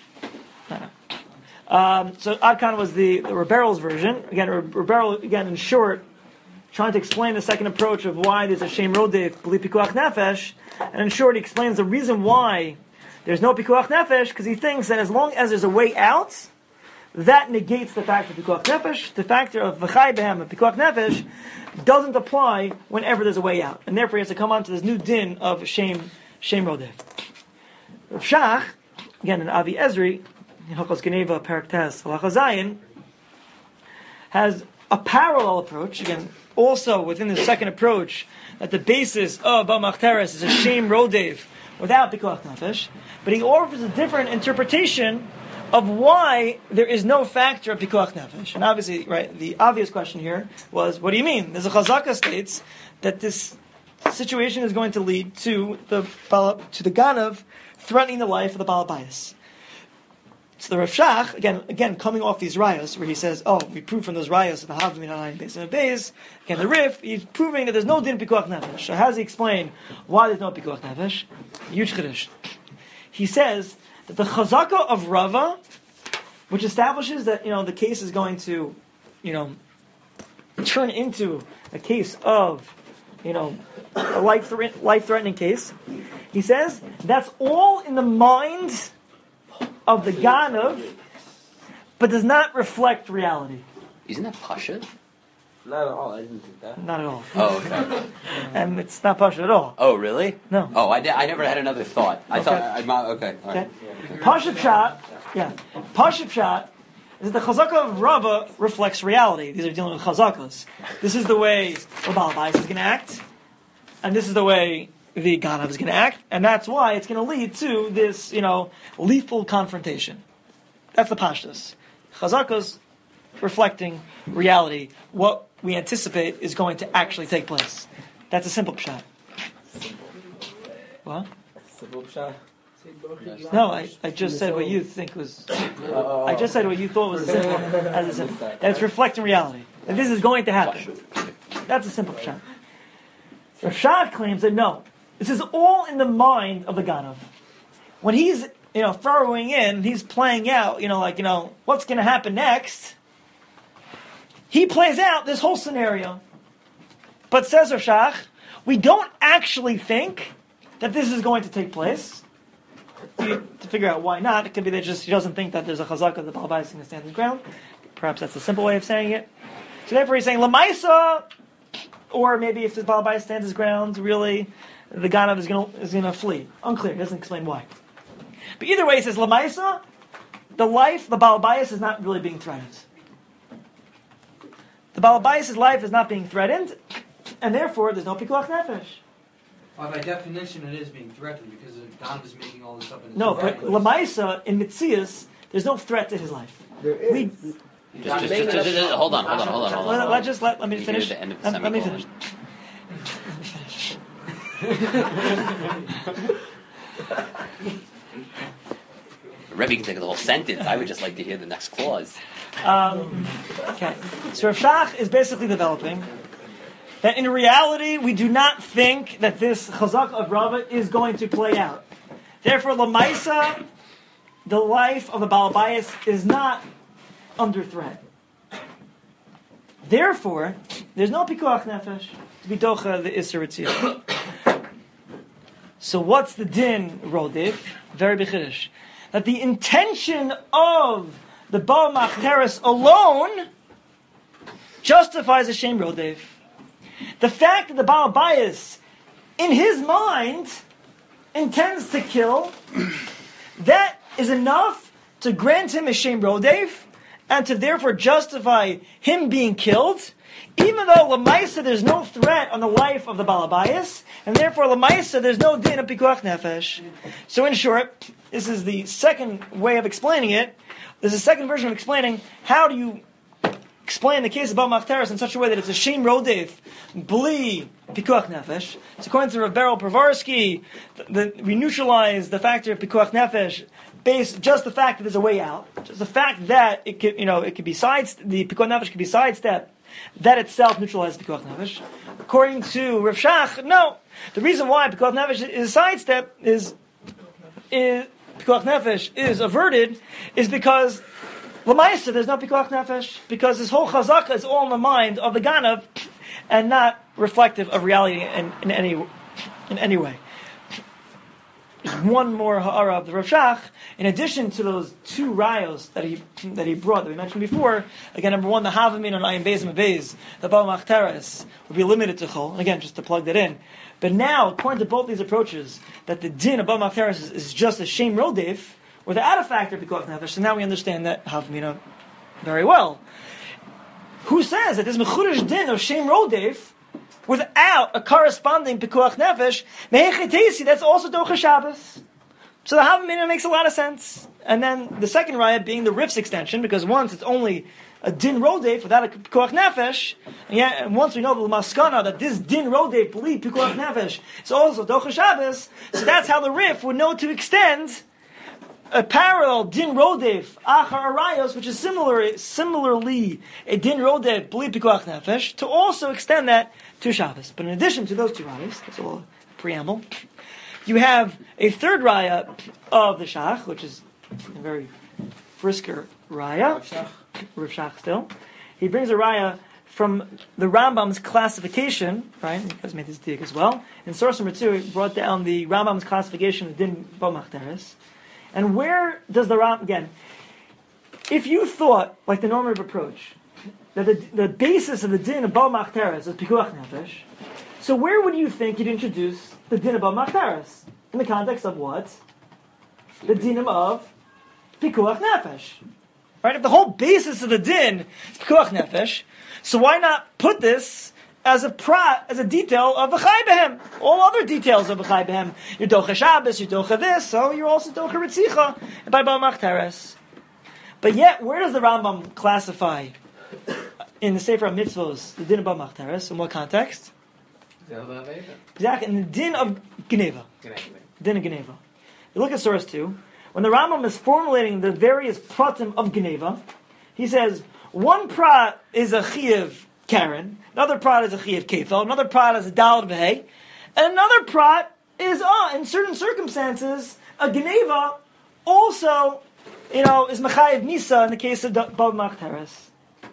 So Adkan was the Reberel's version. Again, Reberel, again in short, trying to explain the second approach of why there's a Shem Rodev, B'li Pikuach Nefesh, and in short he explains the reason why there's no pikuach nefesh because he thinks that as long as there's a way out, that negates the factor of pikuach nefesh. The factor of v'chai behem and pikuach nefesh doesn't apply whenever there's a way out, and therefore he has to come on to this new din of shame rodef. Rav Shach, again in Avi Ezri, in Hilchos Geneva Perek Tes Halacha Zayin, has a parallel approach, again, also within the second approach, that the basis of Ba'amach Teres is a shame rodev without pikuach nefesh, but he offers a different interpretation of why there is no factor of pikuach nefesh. And obviously, right, the obvious question here was, what do you mean? There's a chazaka states that this situation is going to lead to the ganav threatening the life of the Baal Bayis. So the Rav Shach, again, coming off these rayos, where he says, we prove from those rayos that the Havim and Beis and Beis, again, the Rif, he's proving that there's no din pikuach nefesh. So how does he explain why there's no pikuach nefesh? Huge chiddush. He says that the chazaka of Rava, which establishes that, the case is going to, turn into a case of, a life-threatening case, he says that's all in the mind of the Ganav, but does not reflect reality. Isn't that Pasha? Not at all. I didn't think that. Not at all. Oh, okay. And it's not Pasha at all. Oh, really? No. Oh, I never had another thought. I thought. Okay. All right. Pasha Pshat. Yeah. Pasha Pshat is that the chazaka of Rava reflects reality. These are dealing with chazakas. This is the way the Baal Bayis is going to act, and this is the way the Ganav is going to act, and that's why it's going to lead to this, lethal confrontation. That's the pashtus. Chazakas reflecting reality, what we anticipate is going to actually take place. That's a simple pshat. What? Simple pshat. No, I just said what you think was. I just said what you thought was simple. As a simple. That it's reflecting reality. That this is going to happen. That's a simple pshat. Rav Shach claims that no. This is all in the mind of the Ganav. When he's, throwing in, he's playing out, what's going to happen next. He plays out this whole scenario. But says Rav Shach, we don't actually think that this is going to take place. To figure out why not, it could be that he doesn't think that there's a chazaka of the Baal Bayis going to stand his ground. Perhaps that's the simple way of saying it. So therefore he's saying, Lamaisa, or maybe if the Baal Bayis stands his ground, really, the Ganav is going to flee. Unclear. He doesn't explain why. But either way, he says, Lamaisa, the Baal Bayis is not really being threatened. The Baal Bayis' life is not being threatened, and therefore there's no pikuach nefesh. Well, by definition, it is being threatened because Ganav is making all this up in his No, but Lamaisa, in Mitzias, there's no threat to his life. There is. Just hold on. Let me finish. Let me finish. Rebbe can take the whole sentence. I would just like to hear the next clause. Okay. So Rav Shach is basically developing that in reality we do not think that this chazak of Rava is going to play out. Therefore, Lamaisa, the life of the Baal Bayis is not under threat. Therefore, there's no pikuach nefesh to be docha the Isser Yitzhak. So what's the din, Rodif? Very b'chiddush. That the intention of the Ba'amach Teres alone justifies a shame Rodif. The fact that the Baal Bayis, in his mind, intends to kill, that is enough to grant him a shame Rodif, and to therefore justify him being killed, even though Lamaisa there's no threat on the life of the Baal Bayis, and therefore Lamaisa there's no din of pikuach nefesh. So in short, this is the second way of explaining it. There's a second version of explaining how do you explain the case of Ba'amach Teres in such a way that it's a shame rodef, bli pikuach nefesh. So according to Rav Beryl Pravarsky, we neutralize the factor of pikuach nefesh based just the fact that there's a way out, just the fact that it could, it could be the pikuach nefesh could be sidestepped. That itself neutralizes pikuach nefesh. According to Rav Shach, no. The reason why pikuach nefesh is sidestepped is pikuach nefesh is averted is because Lamaisa, there's no pikuach nefesh, because this whole chazaka is all in the mind of the Ganav and not reflective of reality in any way. there's one more ha'ara of the Rav Shach, in addition to those two rayos that he brought, that we mentioned before. Again, number one, the Havamin on Ayin Beis Mabez, the Baal Machteres, would be limited to Chol. And again, just to plug that in. But now, according to both these approaches, that the din of Baal Machteres is just a Shem Rodef, without a factor of Pikuach Nefesh, so now we understand that Havamina very well. Who says that this Mechudesh din of Shem Rodef, without a corresponding Pikuach Nefesh, Mehechetesi, that's also Docha Shabbos. So the Havamina makes a lot of sense. And then the second raya being the Rif's extension, because once it's only a Din Rodef without a Pikuach Nefesh, and once we know the Maskana that this Din Rodef, believe Pikuach Nefesh, is also Docha Shabbos, so that's how the Rif would know to extend a parallel Din Rodef Achar Arayos, which is similarly a Din Rodef B'li Pikuach Nefesh, to also extend that to Shabbos. But in addition to those two rayas, that's a little preamble, you have a third raya of the Shach, which is a very frisker raya, Rav Shach still. He brings a raya from the Rambam's classification, right? He has made this dig as well. In source number 2, he brought down the Rambam's classification of Din Baal Machteres. And where does the Ram again? If you thought, like the normative approach, that the basis of the din of Baal Machteres is Pikuach Nefesh, so where would you think you'd introduce the din of Baal Machteres? In the context of what? The dinim of Pikuach Nefesh. Right? If the whole basis of the din is Pikuach Nefesh, so why not put this as a detail of B'chai Behem? All other details of B'chai Behem. You're Docha Shabbos, you're Docha this, so you're also Docha Ritzicha by Baal Machteres. But yet, where does the Rambam classify in the Sefer HaMitzvos the din of Baal Machteres? In what context? Exactly, in the din of Geneva. Din of Geneva. You look at source 2. When the Rambam is formulating the various pratim of Geneva, he says, one prat is a Chiyuv Karen, another prat is a Chiyuv Kefel, another prat is a Dalad V'hei, and another prat is, in certain circumstances, a Geneva also, is Mechayev Misa in the case of Baal Machteres.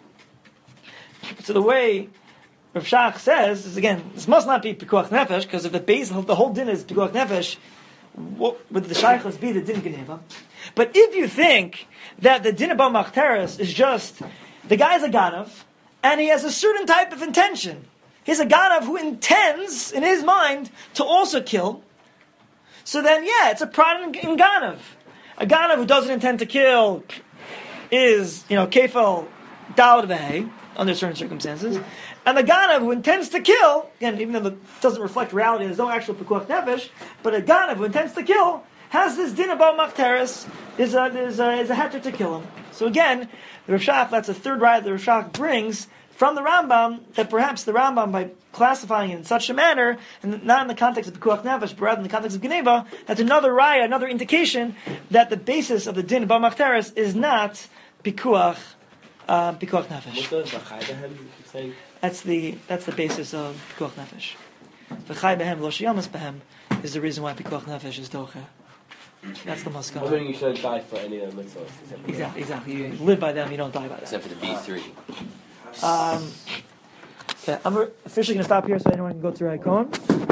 So the way Rav Shach says is, again, this must not be Pikuach Nefesh, because if the base of the whole din is Pikuach Nefesh, what would the Shaykhs be the din Geneva? But if you think that the din of Baal Machteres is just, the guy's a Ganav, and he has a certain type of intention. He's a Ganav who intends, in his mind, to also kill. So then, it's a prat in Ganav. A Ganav who doesn't intend to kill is, Kefel Dalad V'hei, under certain circumstances. And the Ganav who intends to kill, again, even though it doesn't reflect reality, there's no actual Pekuach Nefesh, but a Ganav who intends to kill has this din about Machteres, is a heter to kill him. So again, the Rav Shach, that's a third raya that Rav Shach brings from the Rambam, that perhaps the Rambam, by classifying it in such a manner, and not in the context of Pekuach Nefesh, but rather in the context of Geneva, that's another raya, another indication that the basis of the din about Machteres is not Pekuach Nefesh. That's the basis of Pikuach Nefesh. V'chai behem lo shiyamas behem is the reason why Pikuach Nefesh is docha. That's the maskana. Whether you shouldn't die for any of the mitzvahs. Exactly. You live by them, you don't die by them. Except for the B3. I'm officially going to stop here so anyone can go through Icon.